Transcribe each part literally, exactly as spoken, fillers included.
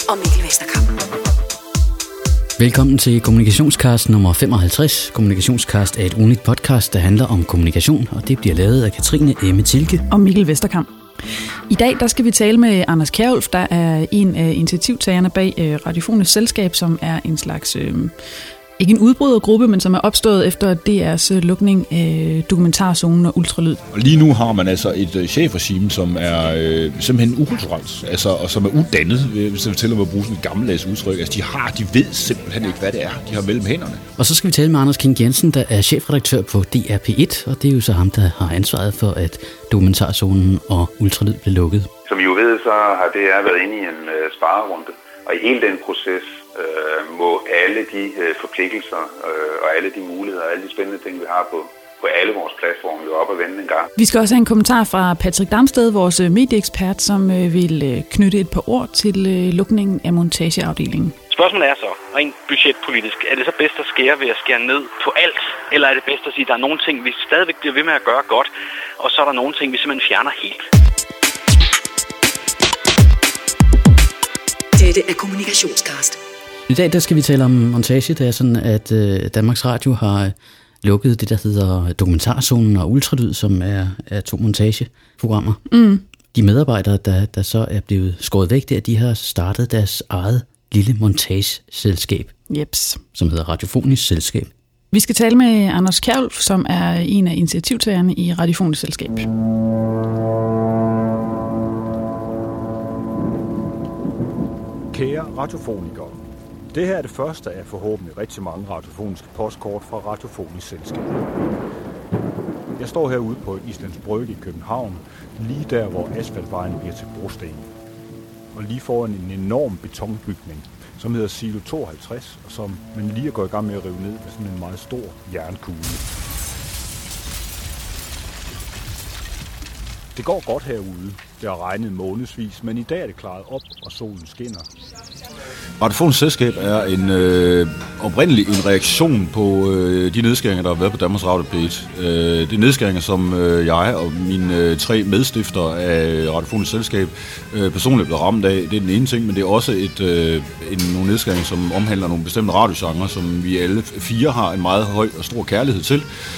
og Mikkel Vesterkamp. Velkommen til Kommunikationscast nummer femoghalvtreds. Kommunikationscast er et ugenligt podcast, der handler om kommunikation, og det bliver lavet af Katrine Emme Tilke og Mikkel Vesterkamp. I dag der skal vi tale med Anders Kjærulf, der er en af initiativtagerne bag Radiofonisk Selskab, som er en slags, øh, ikke en udbrydergruppe, men som er opstået efter D R's lukning af dokumentarzonen og ultralyd. Og lige nu har man altså et øh, chefregime, som er øh, simpelthen ukulturelt, altså, og som er uddannet, hvis jeg fortæller mig at bruge sådan et gammeldags udtryk. Altså, de har, de ved simpelthen ikke, hvad det er, de har mellem hænderne. Og så skal vi tale med Anders King Jensen, der er chefredaktør på D R P et, og det er jo så ham, der har ansvaret for, at dokumentarzonen og ultralyd blev lukket. Som I jo ved, så har D R været inde i en øh, sparerunde, og i hele den proces øh, må alle de øh, forpligtelser øh, og alle de muligheder og alle de spændende ting, vi har på, på alle vores platforme, jo op og vende en gang. Vi skal også have en kommentar fra Patrick Damsted, vores medieekspert, som øh, vil øh, knytte et par ord til øh, lukningen af montageafdelingen. Spørgsmålet er så, rent budgetpolitisk, er det så bedst at skære ved at skære ned på alt, eller er det bedst at sige, at der er nogle ting, vi stadigvæk bliver ved med at gøre godt, og så er der nogle ting, vi simpelthen fjerner helt? Dette er Kommunikationscast. I dag der skal vi tale om montage. Det er sådan, at øh, Danmarks Radio har lukket det, der hedder Dokumentarzonen og Ultralyd, som er, er to montageprogrammer. Mm. De medarbejdere, der, der så er blevet skåret væk der, de har startet deres eget lille montageselskab, Jeps. som hedder Radiofonisk Selskab. Vi skal tale med Anders Kjærulf, som er en af initiativtagerne i Radiofonisk Selskab. Kære radiofonikere, det her er det første af forhåbentlig rigtig mange radiofoniske postkort fra Radiofonisk Selskab. Jeg står herude på Islands Brygge i København, lige der hvor asfaltvejen bliver til brosten. Og lige foran en enorm betonbygning, som hedder Silo tooghalvtreds, og som man lige er gået i gang med at rive ned med sådan en meget stor jernkugle. Det går godt herude. Det har regnet månedsvis, men i dag er det klaret op, og solen skinner. Radiofonisk Selskab er en øh, oprindelig en reaktion på øh, de nedskæringer, der har været på Danmarks Radio P et. Øh, det er nedskæringer, som øh, jeg og mine øh, tre medstiftere af Radiofonisk Selskab øh, personligt blev ramt af. Det er den ene ting, men det er også et, øh, en, nogle nedskæringer, som omhandler nogle bestemte radiogenrer, som vi alle fire har en meget høj og stor kærlighed til.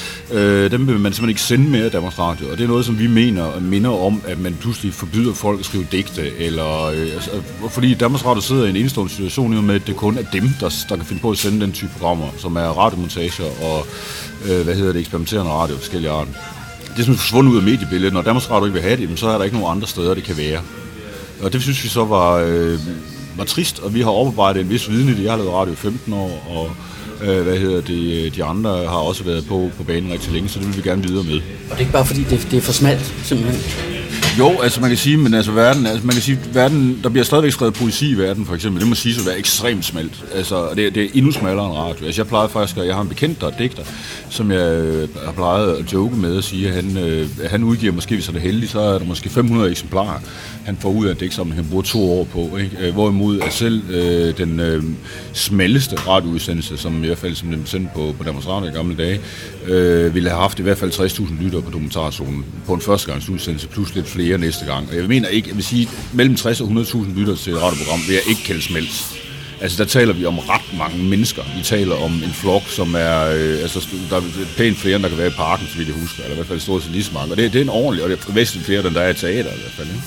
Øh, dem vil man simpelthen ikke sende mere af Danmarks Radio, og det er noget, som vi mener minder om, at man pludselig forbyder folk at skrive digte, eller øh, altså, fordi Danmarks Radio sidder i en enestående situation med, at det kun er dem, der, der kan finde på at sende den type programmer, som er radiomontager og øh, hvad hedder det, eksperimenterende radio og forskellige arter. Det er simpelthen forsvundet ud af mediebilledet. Når Danmarks Radio ikke vil have det, så er der ikke nogen andre steder, det kan være. Og det synes vi så var, øh, var trist, og vi har oparbejdet en vis viden i det. Jeg har lavet radio i femten år, og Øh, hvad hedder det, de andre har også været på, på banen rigtig længe, så det vil vi gerne videre med. Og det er ikke bare fordi, det, det er for smalt, simpelthen? Jo, altså man kan sige, men altså verden, altså man kan sige, verden, der bliver stadigvæk skrevet poesi i verden, for eksempel. Det må sige at være ekstremt smalt. Altså, det, det er endnu smallere end radio. Altså, jeg plejede faktisk, at jeg har en bekendt, der er digter, som jeg har plejet at joke med at sige, at han, øh, han udgiver, måske hvis han er heldig, så er der måske fem hundrede eksemplarer, han får ud af et digt, som han bruger to år på. Ikke? Hvorimod at selv øh, den øh, smalleste radioudsendelse, som i hvert fald som den sendte på, på Danmarks Radio i gamle dage, øh, ville have haft i hvert fald tres tusind lyttere på dokumentarzonen på en førstegangsudsendelse, plus lidt flere næste gang. Og jeg mener ikke, jeg vil sige, mellem tres og hundrede tusind lyttere til et radioprogram vil jeg ikke kalde smelt. Altså, der taler vi om ret mange mennesker. Vi taler om en flok, som er, øh, altså, der er pænt flere, end der kan være i parken, så vidt jeg husker, eller i hvert fald stort set lige så mange. Og det, det er en ordentlig, og det er væsentligt flere, end der er i teater i hvert fald. Ikke?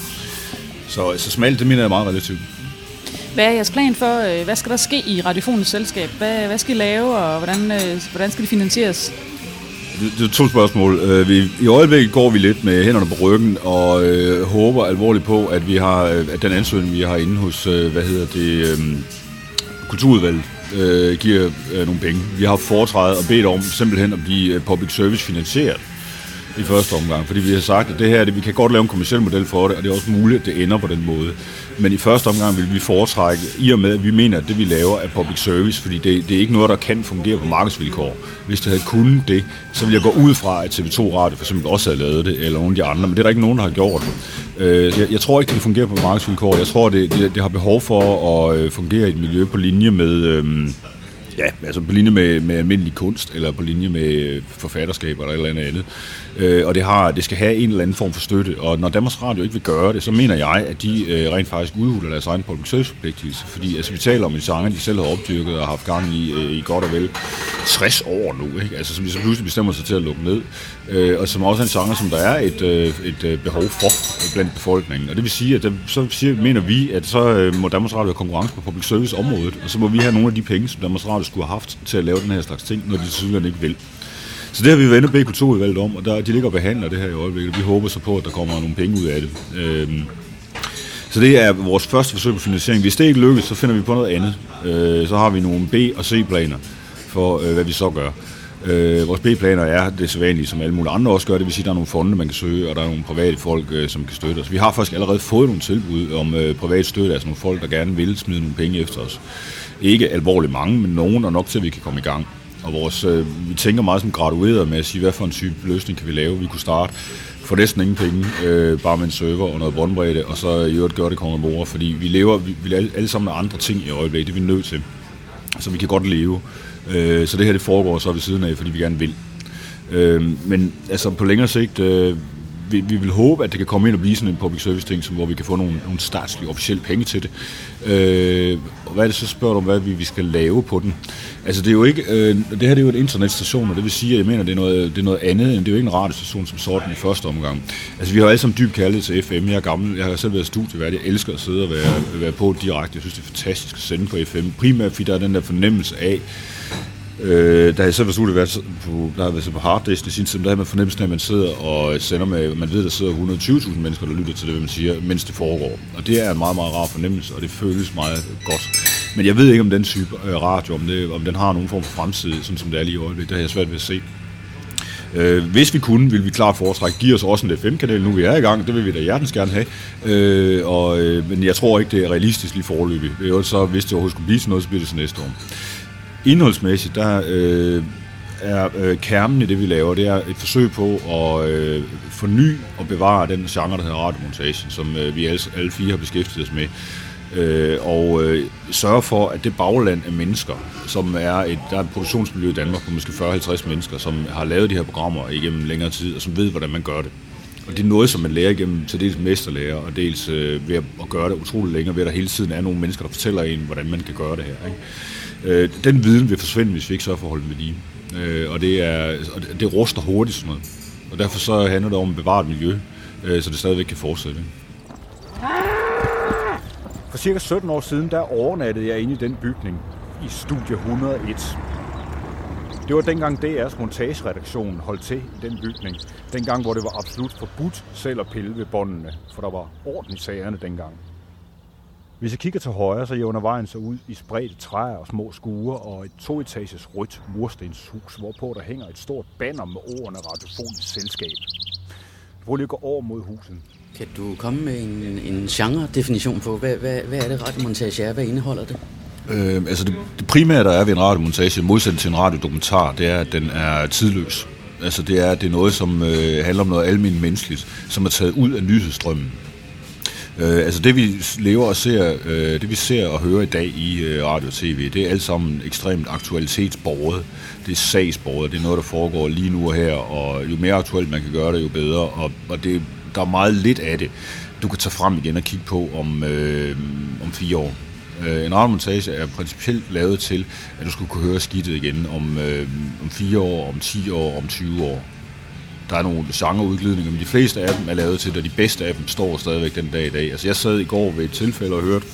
Så, så smalt, det mener jeg er meget relativt. Hvad er jeres plan for, hvad skal der ske i Radiofonisk Selskab? Hvad, hvad skal I lave, og hvordan, hvordan skal det finansieres? Det er to spørgsmål. Vi, I øjeblikket går vi lidt med hænderne på ryggen og øh, håber alvorligt på, at vi har at den ansøgning, vi har inde hos, øh, hvad hedder det, øh, Kulturudvalget, øh, giver øh, nogle penge. Vi har foretrædet og bedt om simpelthen at blive public service finansieret i første omgang, fordi vi har sagt, at det her, det, vi kan godt lave en kommerciel model for det, og det er også muligt, at det ender på den måde. Men i første omgang vil vi foretrække, i og med, at vi mener, at det vi laver er public service, fordi det, det er ikke noget, der kan fungere på markedsvilkår. Hvis det havde kunnet det, så ville jeg gå ud fra, at T V to Radio for eksempel også havde lavet det, eller nogle af de andre, men det er der ikke nogen, der har gjort det. Jeg, jeg tror ikke, det fungerer på markedsvilkår. Jeg tror, det, det, det har behov for at fungere i et miljø på linje med... Øhm, Ja, altså på linje med, med almindelig kunst, eller på linje med forfatterskab, eller et eller andet andet. Øh, og det, har, det skal have en eller anden form for støtte, og når Danmarks Radio ikke vil gøre det, så mener jeg, at de øh, rent faktisk udhuler deres egen public service forpligtelse, fordi altså, vi taler om en genre, de selv har opdyrket og har haft gang i, øh, i godt og vel tres år nu, ikke? Altså som de så pludselig bestemmer sig til at lukke ned, øh, og som også er en genre, som der er et, øh, et øh, behov for blandt befolkningen, og det vil sige, at det, så siger, mener vi, at så øh, må Danmarks Radio have konkurrence på public service området, og så må vi have nogle af de penge, som Danmarks Radio skulle have haft til at lave den her slags ting, når de tydeligvis ikke vil. Så det har vi vendt B Kulturudvalget om, og der, de ligger og behandler det her i øjeblikket. Vi håber så på, at der kommer nogle penge ud af det. Øhm, så det er vores første forsøg på finansiering. Hvis det ikke lykkes, så finder vi på noget andet. Øh, så har vi nogle B- og C-planer for, øh, hvad vi så gør. Øh, vores B-planer er det sædvanlige, som alle mulige andre også gør. Det vil sige, at der er nogle fonde, man kan søge, og der er nogle private folk, øh, som kan støtte os. Vi har faktisk allerede fået nogle tilbud om øh, privat støtte, altså nogle folk, der gerne vil smide nogle penge efter os. Ikke alvorligt mange, men nogen, og nok til, at vi kan komme i gang. Og vores, øh, vi tænker meget som gradueret med at sige, hvad for en type løsning kan vi lave. Vi kunne starte for næsten ingen penge, øh, bare med en server og noget båndbredde, og så i øvrigt gøre det konge mor, fordi vi lever vi, vi alle, alle sammen med andre ting i øjeblikket, det er vi nødt til. Så vi kan godt leve. Øh, så det her det foregår så ved siden af, fordi vi gerne vil. Øh, men altså på længere sigt, øh, vi, vi vil håbe, at det kan komme ind og blive sådan en public service ting, som, hvor vi kan få nogle, nogle statslige officielle penge til det. Øh, og hvad er det så, spørger du om, hvad vi, vi skal lave på den? Altså det er jo ikke, øh, det her det er jo et internetstation, og det vil sige, at jeg mener, det er noget, det er noget andet, end det er jo ikke en radiostation som sådan i første omgang. Altså vi har alle sammen dybt kaldet til F M, jeg er gammel, jeg har selv været studievært, jeg elsker at sidde og være, være på direkte, jeg synes det er fantastisk at sende på F M, primært fordi der er den der fornemmelse af, Øh, da jeg selv var studievært på, der har været så på Harddisk i sin tid, der har man fornemmelsen af, at man sidder og sender med, man ved, der sidder et hundrede og tyve tusind mennesker, der lytter til det, hvad man siger, mens det foregår. Og det er en meget, meget rar fornemmelse, og det føles meget godt. Men jeg ved ikke, om den type radio, om, det, om den har nogen form for fremtid, sådan som det er lige i øjeblikket, det har jeg svært ved at se. Øh, hvis vi kunne, ville vi klart foretrække. Giv os også en F M-kanal, nu vi er i gang. Det vil vi da hjertens gerne have. Øh, og, øh, men jeg tror ikke, det er realistisk lige foreløbig. Det er jo så, hvis det overhovedet skulle blive sådan noget, så bliver det til næste år. Indholdsmæssigt, der øh, er øh, kernen i det, vi laver, det er et forsøg på at øh, forny og bevare den genre, der hedder radiomontage, som øh, vi alle, alle fire har beskæftiget os med. Øh, og øh, sørge for, at det bagland af mennesker, som er et, der er et produktionsmiljø i Danmark på måske fyrre til halvtreds mennesker, som har lavet de her programmer igennem længere tid, og som ved, hvordan man gør det. Og det er noget, som man lærer igennem til dels mesterlærer, og dels øh, ved at gøre det utroligt længere, ved at der hele tiden er nogle mennesker, der fortæller en, hvordan man kan gøre det her, ikke? Øh, den viden vil forsvinde, hvis vi ikke sørger for at holde den ved lige. Øh, og det, er, og det ruster hurtigt sådan noget. Og derfor så handler det om at bevare et miljø, øh, så det stadigvæk kan fortsætte. For cirka sytten år siden, der overnattede jeg inde i den bygning i Studie et hundrede og et. Det var dengang D R's montageredaktion holdt til i den bygning. Dengang, hvor det var absolut forbudt selv at pille ved båndene, for der var orden i sagerne dengang. Hvis jeg kigger til højre, så jævner vejen så ud i spredte træer og små skure og et toetages rødt murstenshus, hvorpå der hænger et stort banner med ordene Radiofonisk Selskab. Prøv lige at gå over mod huset. Kan du komme med en, en genre-definition på, hvad, hvad, hvad er det radiomontage er? Hvad indeholder det? Øh, altså det, det primære, der er ved en radiomontage, modsætning til en radiodokumentar, det er, at den er tidløs. Altså det er, det er noget, som øh, handler om noget almindeligt menneskeligt, som er taget ud af nyhedsstrømmen. Øh, altså det vi lever og ser, øh, det vi ser og hører i dag i øh, radio og tv, det er alt sammen ekstremt aktualitetsbordet. Det er sagsbordet, det er noget, der foregår lige nu og her, og jo mere aktuelt man kan gøre det, jo bedre. Og, og det, der er meget lidt af det, du kan tage frem igen og kigge på om, øh, om fire år. Øh, en radiomontage er principielt lavet til, at du skulle kunne høre skidtet igen om, øh, om fire år, om ti år, om tyve år. Der er nogle genreudglidninger, men de fleste af dem er lavet til, og de bedste af dem står stadigvæk den dag i dag. Altså jeg sad i går ved et tilfælde og hørte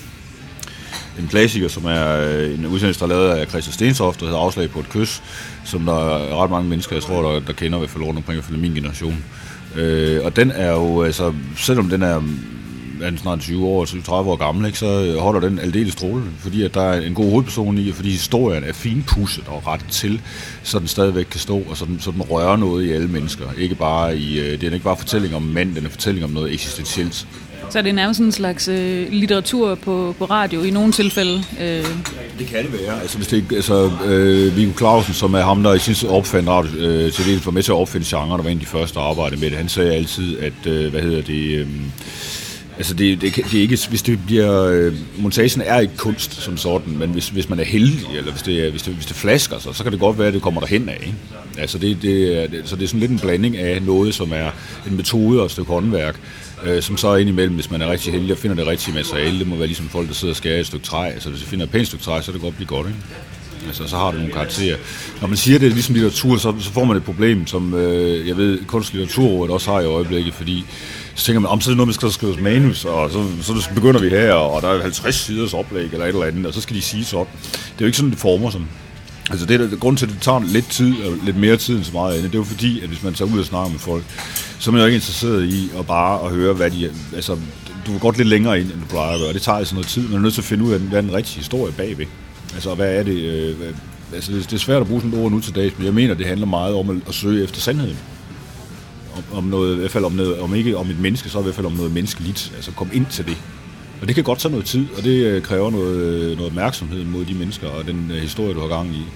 en klassiker, som er en udsendelse, der er lavet af Christian Stentoft, der hedder Afslag på et kys, som der er ret mange mennesker, jeg tror, der, der kender i hvert fald rundt omkring, i hvert fald min generation. Øh, og den er jo, altså, selvom den er, er den snart tyve år, tyve tredive år gammel, ikke, så holder den aldeles strålende, fordi at der er en god hovedperson i, og fordi historien er finpudset og ret til, så den stadigvæk kan stå, og så den, så den rører noget i alle mennesker. Ikke bare i, det er ikke bare fortælling om mand, den er fortælling om noget eksistentielt. Så er det nærmest en slags øh, litteratur på, på radio i nogle tilfælde? Øh. Det kan det være. Altså, hvis det, altså, øh, Viggo Clausen, som er ham, der i sin opfandt radio, øh, til det var med til at opfinde genre, der var en af de første, der arbejdede med det. Han sagde altid, at, øh, hvad hedder det, øh, Altså det, det, det er ikke, hvis det bliver, øh, montagen er ikke kunst som sådan, men hvis, hvis man er heldig, eller hvis det, hvis det, hvis det flasker sig, så kan det godt være, at det kommer derhen af. Ikke? Altså det, det, det, så det er sådan lidt en blanding af noget, som er en metode og et stykke håndværk, øh, som så er indimellem, hvis man er rigtig heldig og finder det rigtige materiale. Det må være ligesom folk, der sidder og skærer et stykke træ. Altså hvis jeg finder et pænt stykke træ, så kan det godt blive godt, ikke? Altså, så har det nogle karakterer. Når man siger, det er ligesom litteratur, så, så får man et problem, som øh, jeg ved, Kunstlitteraturrådet også har i øjeblikket, fordi så tænker man, om så er det noget, man skal skrive manus, og så, så begynder vi her, og der er halvtreds siders oplæg eller et eller andet, og så skal de sige sådan. Det er jo ikke sådan, det former som. Altså, det er grunden til, at det tager lidt tid, og lidt mere tid end så meget andet. Det er jo fordi, at hvis man tager ud og snakker med folk, så er man jo ikke interesseret i at bare at høre, hvad de... Altså, du vil godt lidt længere ind, end du plejer at gøre, og det tager altså noget tid. Man er nødt til at finde ud af, hvad er den rigtige historie bagved. Altså, hvad er det... Øh, hvad, altså, det er svært at bruge sådan et ord nu til dags, men jeg mener, det handler meget om at, at søge efter sandheden. Om, om noget, i hvert fald om noget, om ikke om et menneske, så i hvert fald om noget menneskeligt. Altså, kom ind til det. Og det kan godt tage noget tid, og det kræver noget, noget opmærksomhed mod de mennesker og den uh, historie, du har gang i,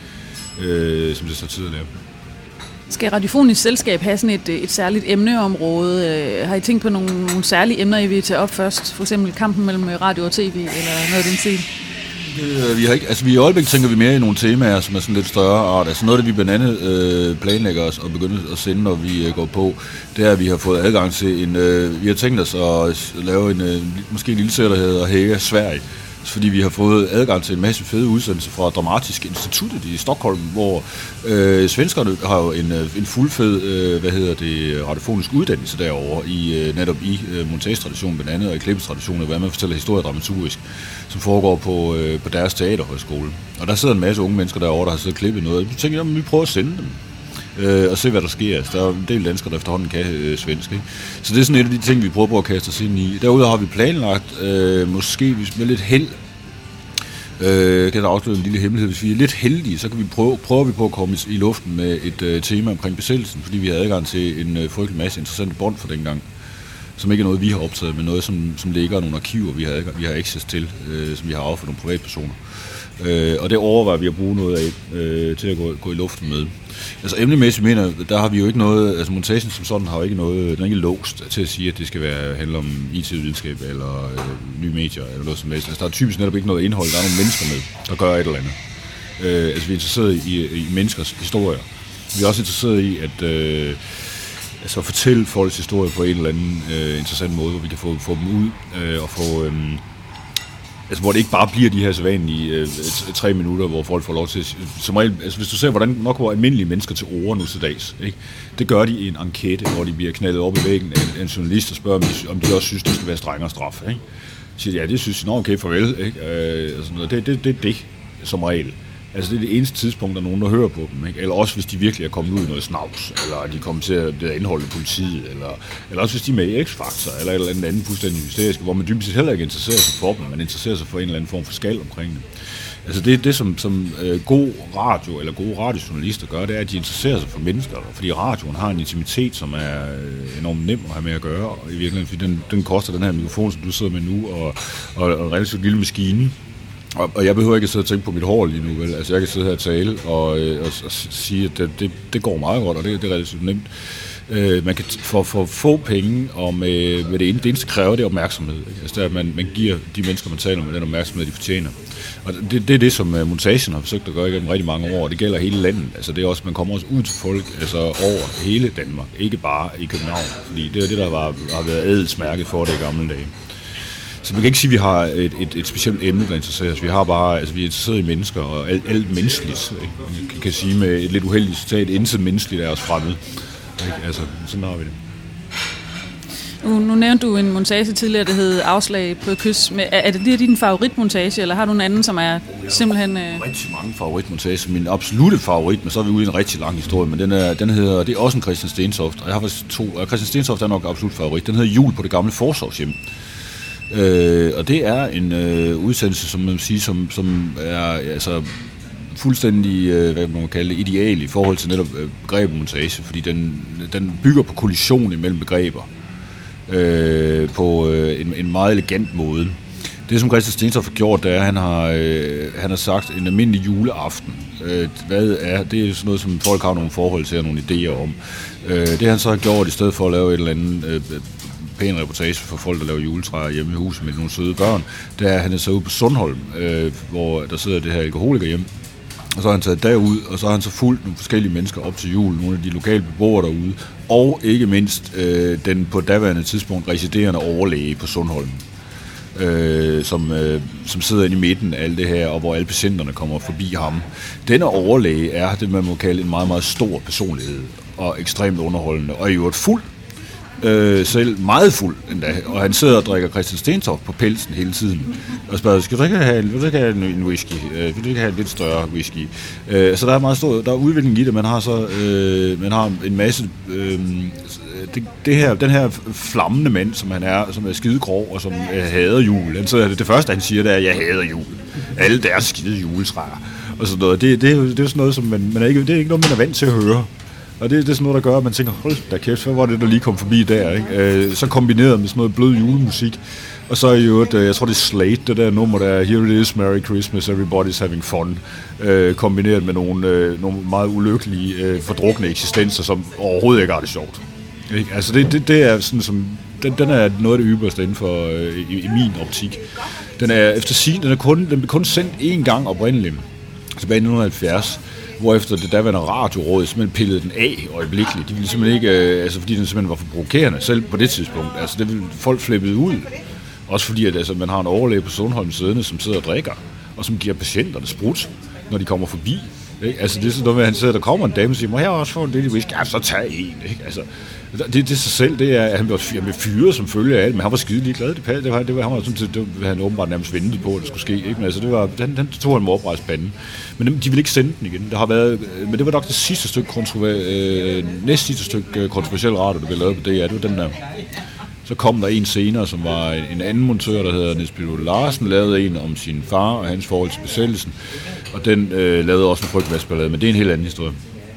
øh, som det så tid at lave. Skal Radiofonisk Selskab have sådan et, et særligt emneområde? Har I tænkt på nogle, nogle særlige emner, I vil tage op først? For eksempel kampen mellem radio og tv, eller noget af den stil? Det, vi har ikke, altså vi i øjeblikket tænker vi mere i nogle temaer, som er sådan lidt større art. Altså noget af det, vi blandt andet øh, planlægger os og begynder at sende, når vi øh, går på, det er, at vi har fået adgang til en... Øh, vi har tænkt os at lave en, øh, måske en lille serie, der hedder Hæga Sverige. Fordi vi har fået adgang til en masse fede udsendelser fra Dramatiska Institutet i Stockholm, hvor øh, svenskerne har jo en, en fuldfed, øh, hvad hedder det, radiofonisk uddannelse derovre, i, øh, netop i øh, montagetraditionen blandt andet, og i klippetraditionen, hvad man fortæller historie dramaturgisk, som foregår på, øh, på deres teaterhøjskole. Og der sidder en masse unge mennesker derovre, der har siddet og klippet noget. Så tænker jeg, at vi prøver at sende dem. Øh, og se, hvad der sker. Altså, der er en del danskere, der efterhånden kan øh, svensk. Ikke? Så det er sådan et af de ting, vi prøver på at kaste os ind i. Derudover har vi planlagt, øh, måske hvis med lidt held, øh, kan der afsløre en lille hemmelighed, hvis vi er lidt heldige, så kan vi prøve, prøver vi på at komme i, i luften med et øh, tema omkring besættelsen, fordi vi har adgang til en øh, frygtelig masse interessante bånd for dengang, som ikke er noget, vi har optaget, men noget, som, som ligger i nogle arkiver, vi har, adgang, vi har access til, øh, som vi har afført nogle privatpersoner. Øh, og det overvejer vi at bruge noget af øh, til at gå, gå i luften med. Altså emnemæssigt mener, der har vi jo ikke noget, altså montagen som sådan har jo ikke noget, den er ikke låst til at sige, at det skal være, handle om I T-videnskab eller øh, nye medier eller noget som helst. Altså der er typisk netop ikke noget indhold, der er nogle mennesker med, der gør et eller andet. Øh, altså vi er interesseret i, i menneskers historier. Vi er også interesseret i at øh, altså, fortælle folks historie på en eller anden øh, interessant måde, hvor vi kan få, få dem ud øh, og få... Øh, Altså, hvor det ikke bare bliver de her sædvanlige øh, tre minutter, hvor folk får lov til at... Som regel, altså, hvis du ser, hvordan nok går almindelige mennesker til ord nu til dags, ikke? Det gør de i en enquete, hvor de bliver knaldet op i væggen af en journalist og spørger, om de, om de også synes, det skal være strengere straf. Ikke? Så siger de, ja, det synes de, nå okay, farvel. Ikke? Øh, og sådan noget. Det er det, det, det, som regel. Altså, det er det eneste tidspunkt, der er nogen, der hører på dem. Ikke? Eller også, hvis de virkelig er kommet ud i noget snavs, eller de kommer til at blive indholdet i politiet, eller, eller også, hvis de er med i X-Factor, eller et eller andet andet fuldstændig hysterisk, hvor man dybest set heller ikke interesserer sig for dem, man interesserer sig for en eller anden form for skal omkring det. Altså, det er det, som, som øh, god radio, eller gode radiojournalister gør, det er, at de interesserer sig for mennesker, fordi radioen har en intimitet, som er øh, enormt nem at have med at gøre, og i virkeligheden, fordi den, den koster den her mikrofon, som du sidder med nu, og, og, og en relativt lille maskine. Og, og jeg behøver ikke at sidde og tænke på mit hår lige nu, vel? Altså jeg kan sidde her og tale og, øh, og, og sige, at det, det, det går meget godt, og det, det er relativt nemt. Øh, man kan for, for få penge, og med, med det, ene, det eneste kræver, det er opmærksomhed. Ikke? Altså det er, at man, man giver de mennesker, man taler med, den opmærksomhed, de fortjener. Og det, det er det, som montagen har forsøgt at gøre igennem rigtig mange år, og det gælder hele landet. Altså det er også, man kommer også ud til folk altså over hele Danmark, ikke bare i København, fordi det er det, der var, har været adelsmærket for det i gamle dage. Så man kan ikke sige, at vi har et, et, et specielt emne, der interesserer os. Vi har bare, altså vi er interesseret i mennesker, og alt, alt menneskeligt. Ikke? Man kan sige med et lidt uheldigt citat, intet menneskeligt er os fremmed. Ikke? Altså, sådan har vi det. Nu, nu nævnte du en montage tidligere, der hed Afslag på kys. Er, er det lige din favoritmontage, eller har du en anden, som er simpelthen... Øh... Rigtig mange favoritmontager. Min absolutte favorit, men så er vi ude i en rigtig lang historie, men den, er, den hedder, det er også en Christian Stentoft, og jeg har faktisk to, og Christian Stentoft er nok absolut favorit. Den hedder Jul på det gamle forsorgshjem. Øh, og det er en øh, udsendelse, som man siger, som, som er altså, fuldstændig, øh, hvad man kan kalde det, ideal i forhold til netop øh, begrebmontage, fordi den, den bygger på kollision imellem begreber øh, på øh, en, en meget elegant måde. Det, som Christian Stentoft har gjort, det er, at han har, øh, han har sagt en almindelig juleaften. Øh, hvad er, det er sådan noget, som folk har nogle forhold til og nogle idéer om. Øh, det han så har gjort, i stedet for at lave et eller andet... Øh, pæn reportage for folk, der laver juletræer hjemme i huset med nogle søde børn, det er, at han er så ude på Sundholm, øh, hvor der sidder det her alkoholiker hjem. Og så har han taget derud, og så har han så fulgt nogle forskellige mennesker op til jul, nogle af de lokale beboere derude, og ikke mindst øh, den på daværende tidspunkt residerende overlæge på Sundholm, øh, som, øh, som sidder inde i midten af alt det her, og hvor alle patienterne kommer forbi ham. Denne overlæge er det, man må kalde en meget, meget stor personlighed, og ekstremt underholdende, og i øvrigt fuld. Øh, selv meget fuld endda, og han sidder og drikker Christian Stentoft på pelsen hele tiden og spørger, skal du ikke have, vil du ikke have en whisky? Øh, vil du ikke have en lidt større whisky? Øh, så der er meget stor, der er udvikling i det. Man har så øh, man har en masse øh, det, det her, den her flammende mand, som han er, som er skide grov og som øh, hader jul. Han så det første han siger, det er, jeg hader jul. Alle deres skide juletræer og sådan noget. Det, det, det, det er sådan noget, som man, man er ikke, det er ikke noget, man er vant til at høre. Og det, det er sådan noget, der gør, at man tænker, hold da kæft, hvad var det, der lige kom forbi der, ikke? Øh, så kombineret med sådan noget blød julemusik. Og så er jo et, jeg tror det er Slate, det der nummer, der er Here It Is, Merry Christmas, Everybody's Having Fun. Øh, kombineret med nogle, øh, nogle meget ulykkelige, øh, fordrukne eksistenser, som overhovedet ikke har det sjovt. Ikke? Altså det, det, det er sådan som, den, den er noget af det ypperste inden for, øh, i, i min optik. Den er efter sin, den er kun, den blev kun sendt én gang oprindeligt, tilbage i nitten halvfjerds. Hvorefter det daværende radioråd simpelthen pillede den af øjeblikkeligt. De ville simpelthen ikke, øh, altså fordi den simpelthen var for provokerende, selv på det tidspunkt. Altså det ville folk flippede ud. Også fordi, at altså, man har en overlæge på Sundholm siddende, som sidder og drikker, og som giver patienterne sprut, når de kommer forbi. Ikke? Altså det er sådan noget med, at han sidder, der kommer en dame og siger, må jeg også få en lille whisky? Ja, så tag en. Ikke? Altså, det, det sig selv, det er, at han blev fyret som følge af alt, men han var skide ligeglad. Det, det var, det var, han var sådan set, det var han åbenbart nærmest ventet på, at det skulle ske. Ikke? Men altså, det var, den, den tog han med oprejst panden. Men de ville ikke sende den igen. Der har været, men det var nok det sidste stykke kontrover, øh, næst sidste stykke kontroversiel radio, der blev lavet på D R. Det var den der. Så kom der en senere, som var en anden montør, der hedder Niels Peter Larsen, lavede en om sin far og hans forhold til besættelsen. Og den øh, lavede også en frygtværsballade, men det er en helt anden historie.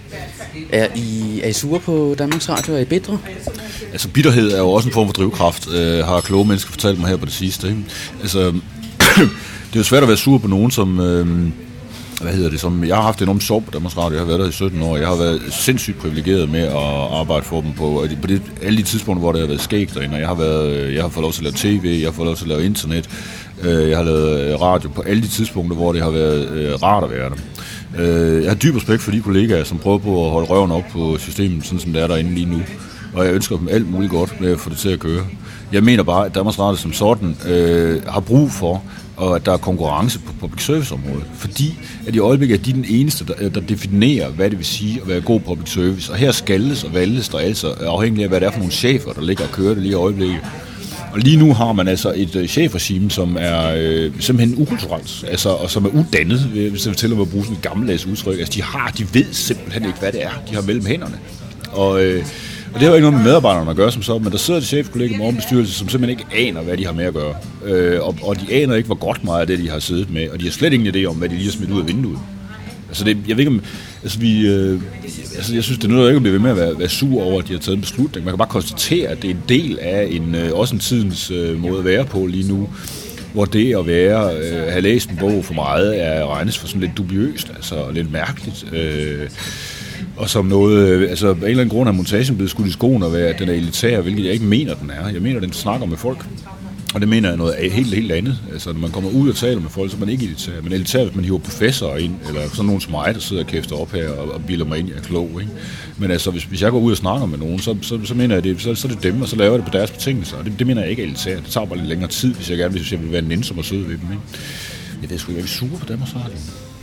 Er I, er I sure på Danmarks Radio? Er I bitre? Altså bitterhed er jo også en form for drivkraft, øh, har kloge mennesker fortalt mig her på det sidste. Ikke? Altså, det er jo svært at være sur på nogen, som... Øh, hvad hedder det, som jeg har haft enormt sjov på Danmarks Radio. Jeg har været der i sytten år. Jeg har været sindssygt privilegeret med at arbejde for dem på, på det, alle de tidspunkter, hvor det har været skægt derinde. Jeg har, været, jeg har fået lov til at lave tv, jeg har fået lov til at lave internet, jeg har lavet radio på alle de tidspunkter, hvor det har været rart at være der. Jeg har dyb respekt for de kollegaer, som prøver på at holde røven op på systemet, sådan som det er derinde lige nu. Og jeg ønsker dem alt muligt godt med at få det til at køre. Jeg mener bare, at Danmarks Radio som sådan øh, har brug for, og at der er konkurrence på public service-området. Fordi at i øjeblikket er de den eneste, der, der definerer, hvad det vil sige at være god public service. Og her skaldes og valdes der altså afhængig af, hvad det er for nogle chefer, der ligger og kører det lige i øjeblikket. Og lige nu har man altså et øh, chefregime, som er øh, simpelthen ukulturelt, altså, og som er uddannet, hvis jeg fortæller mig at bruge sådan et gammeldags udtryk. Altså de har, de ved simpelthen ikke, hvad det er, de har mellem hænderne. Og... Øh, Og det har jo ikke noget med medarbejderne at gøre som sådan, men der sidder et chefkollega med ovenbestyrelse, som simpelthen ikke aner, hvad de har med at gøre. Øh, og, og de aner ikke, hvor godt meget af det, de har siddet med, og de har slet ingen idé om, hvad de lige har smidt ud af vinduet. Altså, det, jeg ved ikke om... Altså, vi, øh, altså, jeg synes, det er noget, der ikke bliver ved med at være, være sur over, at de har taget en beslutning. Man kan bare konstatere, at det er en del af en, øh, også en tidens øh, måde at være på lige nu, hvor det at være, øh, have læst en bog for meget, er regnes for sådan lidt dubiøst, altså lidt mærkeligt. Øh, Og som noget, altså af en eller anden grund er montagen blevet skudt i skoen at være, at den er elitær, hvilket jeg ikke mener, den er. Jeg mener, den snakker med folk. Og det mener jeg noget helt, helt andet. Altså, når man kommer ud og taler med folk, så er man ikke elitær. Men elitær, hvis man hiver professorer ind, eller sådan nogen som mig, der sidder og kæfter op her og, og bilder mig ind, jeg er klog, ikke? Men altså, hvis, hvis jeg går ud og snakker med nogen, så, så, så mener jeg det, så, så er det dem, og så laver jeg det på deres betingelser. Og det, det mener jeg ikke er elitær. Det tager bare lidt længere tid, hvis jeg gerne hvis jeg vil være nænsom og sød ved dem, ikke? Jeg ved sgu ikke, er vi sure på Danmarks Radio?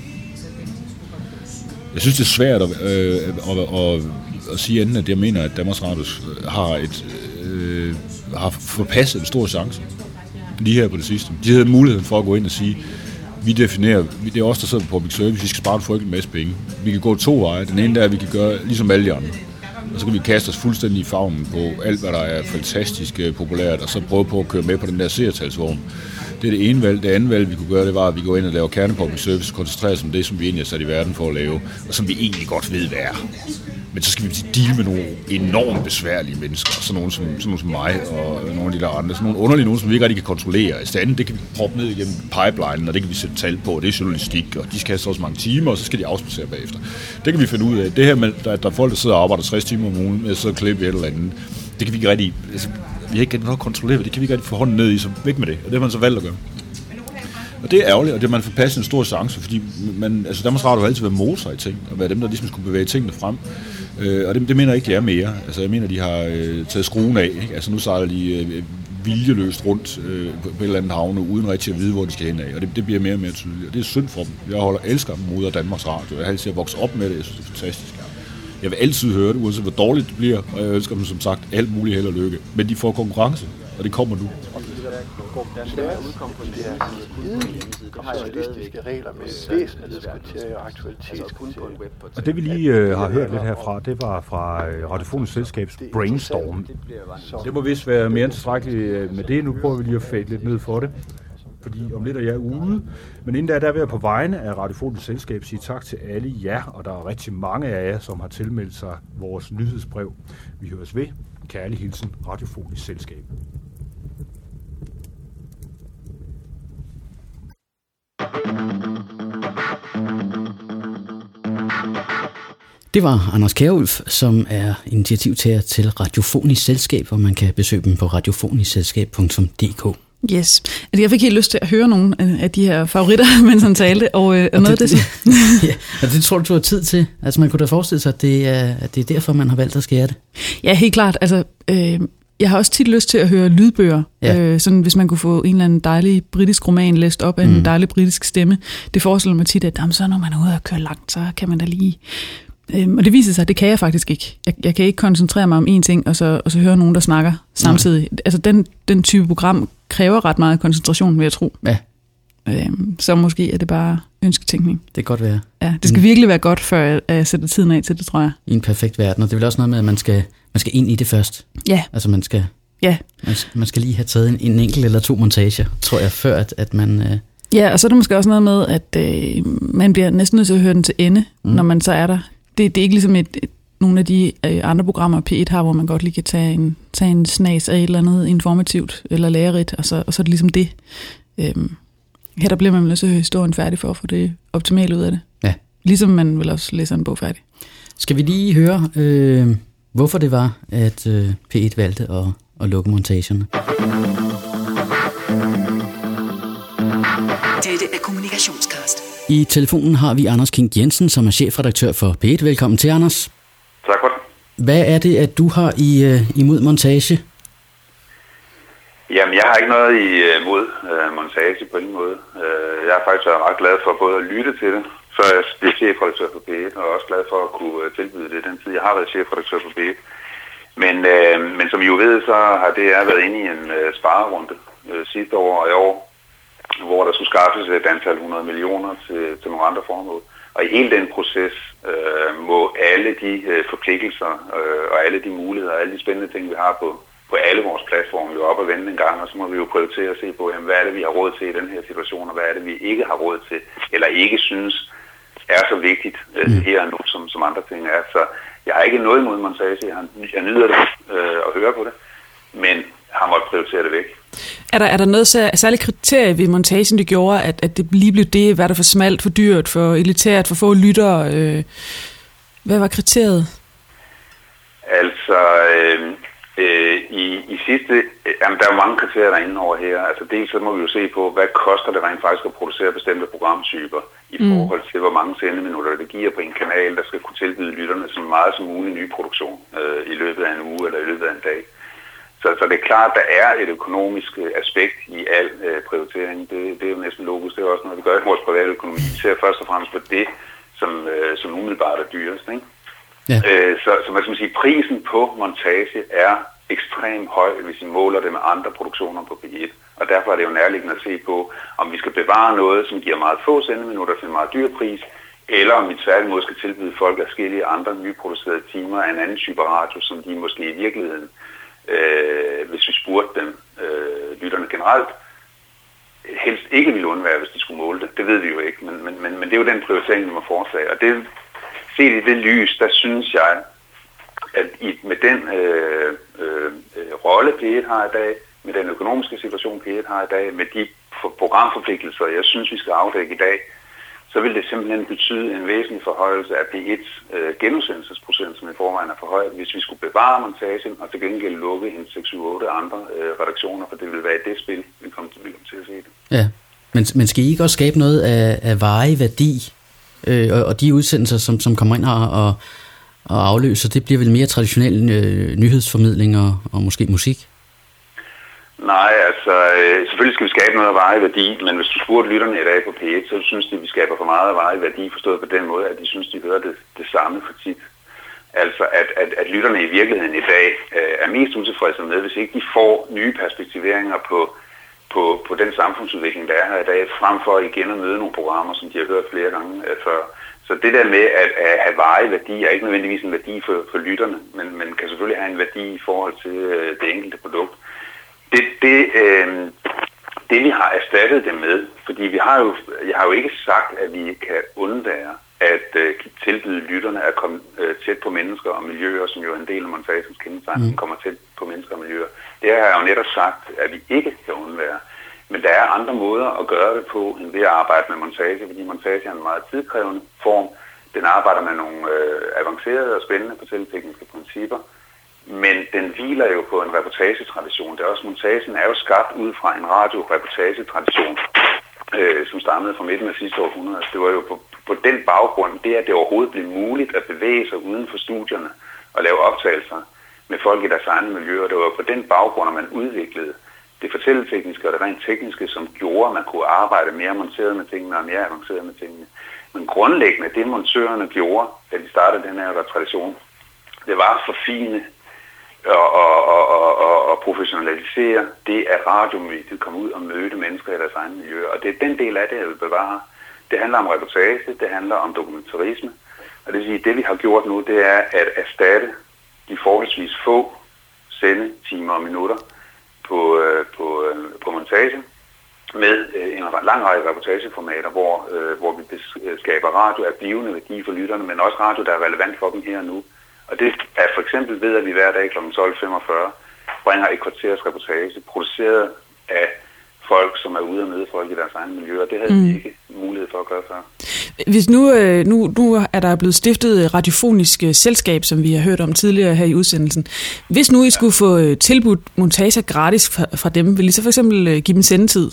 Jeg synes, det er svært at, øh, at, at, at, at sige anden, at jeg mener, at Danmarks Radio har, et, øh, har forpasset en stor chance. Lige her på det sidste. De havde muligheden for at gå ind og sige, vi definerer, det er os, der sidder på public service, vi skal spare en frygtelig masse penge. Vi kan gå to veje. Den ene der er, at vi kan gøre ligesom alle de andre. Og så kan vi kaste os fuldstændig i favnen på alt, hvad der er fantastisk populært, og så prøve på at køre med på den der seertalsvogn. Det er det ene valg. Det andet valg, vi kunne gøre, det var, at vi går ind og laver kernepublic service og koncentrerer os om det, som vi egentlig er sat i verden for at lave, og som vi egentlig godt ved, hvad er. Men så skal vi deale med nogle enormt besværlige mennesker, sådan nogle som, sådan nogle som mig og nogle af de der andre, sådan nogle underlige nogen, som vi ikke rigtig kan kontrollere. I stedet det kan vi proppe ned igennem pipelinen, og det kan vi sætte tal på, og det er journalistik, og de skal have så mange timer, og så skal de afspacere bagefter. Det kan vi finde ud af. Det her med, at der er folk, der sidder og arbejder tres timer om ugen med at sidde og klippe et eller andet, det kan vi ikke rigtig... Altså, vi har ikke noget at kontrollere, det kan vi ikke rigtig få hånden ned i, så væk med det. Og det har man så valgt at gøre. Og det er ærgerligt, og det har man forpasset en stor chance, fordi man, altså Danmarks Radio har altid været motor i ting, og været dem, der ligesom skulle bevæge tingene frem. Øh, og det, det mener jeg ikke, det er mere. Altså jeg mener, de har øh, taget skruen af, ikke? Altså nu sejler de øh, viljeløst rundt øh, på, på et eller andet havne, uden rigtig at vide, hvor de skal hen af. Og det, det bliver mere og mere tydeligt, og det er synd for dem. Jeg holder elsker dem ud af Danmarks Radio. Jeg har altid vokset op med det, jeg synes, det er fantastisk. Jeg vil altid høre det, uanset hvor dårligt det bliver, og jeg ønsker dem som sagt alt muligt held og lykke. Men de får konkurrence, og det kommer nu. Og det vi lige øh, har hørt lidt herfra, det var fra øh, Radiofonisk Selskabs Brainstorm. Det må vist være mere end tilstrækkeligt med det. Nu prøver vi lige at fade lidt ned for det, fordi om lidt er jeg ude. Men inden der, der vil jeg på vegne af Radiofonisk Selskab sige tak til alle jer, og der er rigtig mange af jer, som har tilmeldt sig vores nyhedsbrev. Vi høres ved. Kærlig hilsen, Radiofonisk Selskab. Det var Anders Kjærulf, som er initiativtager til Radiofonisk Selskab, hvor man kan besøge dem på radiofonisk selskab punktum d k. Yes. Altså, jeg fik helt lyst til at høre nogle af de her favoritter, mens han talte, og, og, og noget det, af det så... ja, og det tror du, du har tid til? Altså man kunne da forestille sig, at det er, at det er derfor, man har valgt at skære det? Ja, helt klart. Altså, øh, jeg har også tit lyst til at høre lydbøger, ja. øh, sådan hvis man kunne få en eller anden dejlig britisk roman læst op af mm. en dejlig britisk stemme. Det forestiller mig tit, at jamen, så når man er ude og køre langt, så kan man da lige... Øhm, og det viser sig, at det kan jeg faktisk ikke. Jeg, jeg kan ikke koncentrere mig om én ting, og så, og så høre nogen, der snakker samtidig. Nej. Altså den, den type program kræver ret meget koncentration, vil jeg tro. Ja. Øhm, så måske er det bare ønsketænkning. Det kan godt være. Ja, det skal mm. virkelig være godt, før jeg, jeg sætter tiden af til det, tror jeg. I en perfekt verden, og det er vel også noget med, at man skal, man skal ind i det først. Ja. Altså man skal, ja. man, man skal lige have taget en, en enkelt eller to montager, tror jeg, før at, at man... Øh... Ja, og så er der måske også noget med, at øh, man bliver næsten nødt til at høre den til ende, mm. når man så er der. Det, det er ikke ligesom et, et, nogle af de øh, andre programmer, P et har, hvor man godt lige kan tage en, tage en snas af et eller andet informativt eller lærerigt, og så, og så er det ligesom det. Øhm, her der bliver man nødt til at høre historien færdig for at få det optimale ud af det. Ja. Ligesom man vil også læse en bog færdig. Skal vi lige høre, øh, hvorfor det var, at øh, P et valgte at, at lukke montagerne? Dette er Kommunikationscast. I telefonen har vi Anders King Jensen, som er chefredaktør for P et. Velkommen til, Anders. Tak for det. Hvad er det, at du har i, uh, imod montage? Jamen, jeg har ikke noget imod uh, montage på ingen måde. Uh, jeg har faktisk været ret glad for både at lytte til det, før jeg blev chefredaktør for P et, og også glad for at kunne uh, tilbyde det den tid, jeg har været chefredaktør for P et. Men, uh, men som I jo ved, så har det jeg været inde i en uh, sparerunde uh, sidste år og i år, hvor der skulle skaffes et antal hundrede millioner til, til nogle andre formål. Og i hele den proces øh, må alle de øh, forpligtelser øh, og alle de muligheder og alle de spændende ting, vi har på, på alle vores platforme, jo op og vende en gang, og så må vi jo prioritere at se på, jamen, hvad er det, vi har råd til i den her situation, og hvad er det, vi ikke har råd til, eller ikke synes er så vigtigt øh, mm. her og nu, som, som andre ting er. Så jeg har ikke noget imod montage, jeg, jeg nyder det øh, at høre på det, men har måttet prioritere det væk. Er der, er der noget særligt kriterie ved montagen, der gjorde, at, at det lige blev det? Var det for smalt, for dyrt, for elitært, for få lyttere? Øh, hvad var kriteriet? Altså, øh, øh, i, i sidste... Øh, jamen, der er mange kriterier derinde over her. Altså, dels så må vi jo se på, hvad koster det rent faktisk at producere bestemte programtyper i mm. forhold til, hvor mange sendeminutter det giver på en kanal, der skal kunne tilbyde lytterne så meget som muligt ny produktion øh, i løbet af en uge eller i løbet af en dag. Så, så det er klart, at der er et økonomisk aspekt i al øh, prioritering. Det, det er jo næsten logisk. Det er også noget, vi gør i vores private økonomi. Vi ser først og fremmest på det, som, øh, som umiddelbart er dyrest. Ikke? Ja. Øh, så, så man skal sige, prisen på montage er ekstremt høj, hvis vi måler det med andre produktioner på P et. Og derfor er det jo nærliggende at se på, om vi skal bevare noget, som giver meget få sendeminutter til en meget dyr pris, eller om vi tværtimod skal tilbyde folk forskellige andre nyproducerede timer af en anden type radio, som de måske i virkeligheden, Øh, hvis vi spurgte dem, øh, lytterne generelt, helst ikke ville undvære, hvis de skulle måle det. Det ved vi jo ikke, men, men, men, men det er jo den prioritering, vi må foretage. Og det, set i det lys, der synes jeg, at i, med den øh, øh, rolle P et har i dag, med den økonomiske situation P et har i dag, med de programforpligtelser, jeg synes, vi skal afdække i dag, så vil det simpelthen betyde en væsentlig forhøjelse af P et's øh, genudsendelsesprocent, som i forvejen er forhøjet, hvis vi skulle bevare montagen og til gengæld lukke en seks syv otte andre øh, redaktioner, for det vil være i det spil, vi kommer til, til at se det. Ja, men, men skal I ikke også skabe noget af, af varig værdi, øh, og, og de udsendelser, som, som kommer ind her og, og afløser, det bliver vel mere traditionel øh, nyhedsformidling og, og måske musik? Nej, altså øh, selvfølgelig skal vi skabe noget af varig værdi, men hvis du spurgte lytterne i dag på P et, så synes de, at vi skaber for meget af varig værdi, forstået på den måde, at de synes, de hører det, det samme for tit. Altså at, at, at lytterne i virkeligheden i dag øh, er mest utilfredse med, hvis ikke de får nye perspektiveringer på, på, på den samfundsudvikling, der er her i dag, frem for igen at møde nogle programmer, som de har hørt flere gange øh, før. Så det der med at, at have varig værdi er ikke nødvendigvis en værdi for, for lytterne, men, men kan selvfølgelig have en værdi i forhold til øh, det enkelte produkt. Det, det, øh, det vi har erstattet det med, fordi vi har jo, jeg har jo ikke sagt, at vi kan undvære at øh, tilbyde lytterne at komme øh, tæt på mennesker og miljøer, som jo er en del af montagens kendetegn, mm. kommer tæt på mennesker og miljøer. Det har jeg jo netop sagt, at vi ikke kan undvære. Men der er andre måder at gøre det på, end ved at arbejde med montage, fordi montage er en meget tidkrævende form. Den arbejder med nogle øh, avancerede og spændende fortælletekniske principper. Men den hviler jo på en reportagetradition. Det er også, montagen er jo skabt ud fra en radioreportagetradition, øh, som stammede fra midten af sidste århundrede. Det var jo på, på den baggrund, det at det overhovedet blev muligt at bevæge sig uden for studierne og lave optagelser med folk i deres egne miljøer. Det var på den baggrund, at man udviklede det fortælletekniske og det rent tekniske, som gjorde, at man kunne arbejde mere monteret med tingene og mere avanceret med tingene. Men grundlæggende, det montørerne gjorde, da de startede den her tradition, det var at forfine Og, og, og, og, og professionalisere det, at radiomediet kommer ud og møde mennesker i deres egne miljø. Og det er den del af det, jeg vil bevare. Det handler om reportage, det handler om dokumentarisme. Og det vil sige, at det vi har gjort nu, det er at erstatte de forholdsvis få sendetimer og minutter på, på, på montage med en lang række reportageformater, hvor, hvor vi skaber radio af blivende værdi for lytterne, men også radio, der er relevant for dem her og nu. Og det er for eksempel ved, at vi hver dag kl. tolv femogfyrre bringer et kvarters reportage, produceret af folk, som er ude og møde folk i deres egne miljøer. Det havde mm. vi ikke mulighed for at gøre før. Hvis nu, nu, nu er der blevet stiftet radiofonisk selskab, som vi har hørt om tidligere her i udsendelsen. Hvis nu I skulle få tilbudt montager gratis fra, fra dem, vil I så for eksempel give dem sendetid?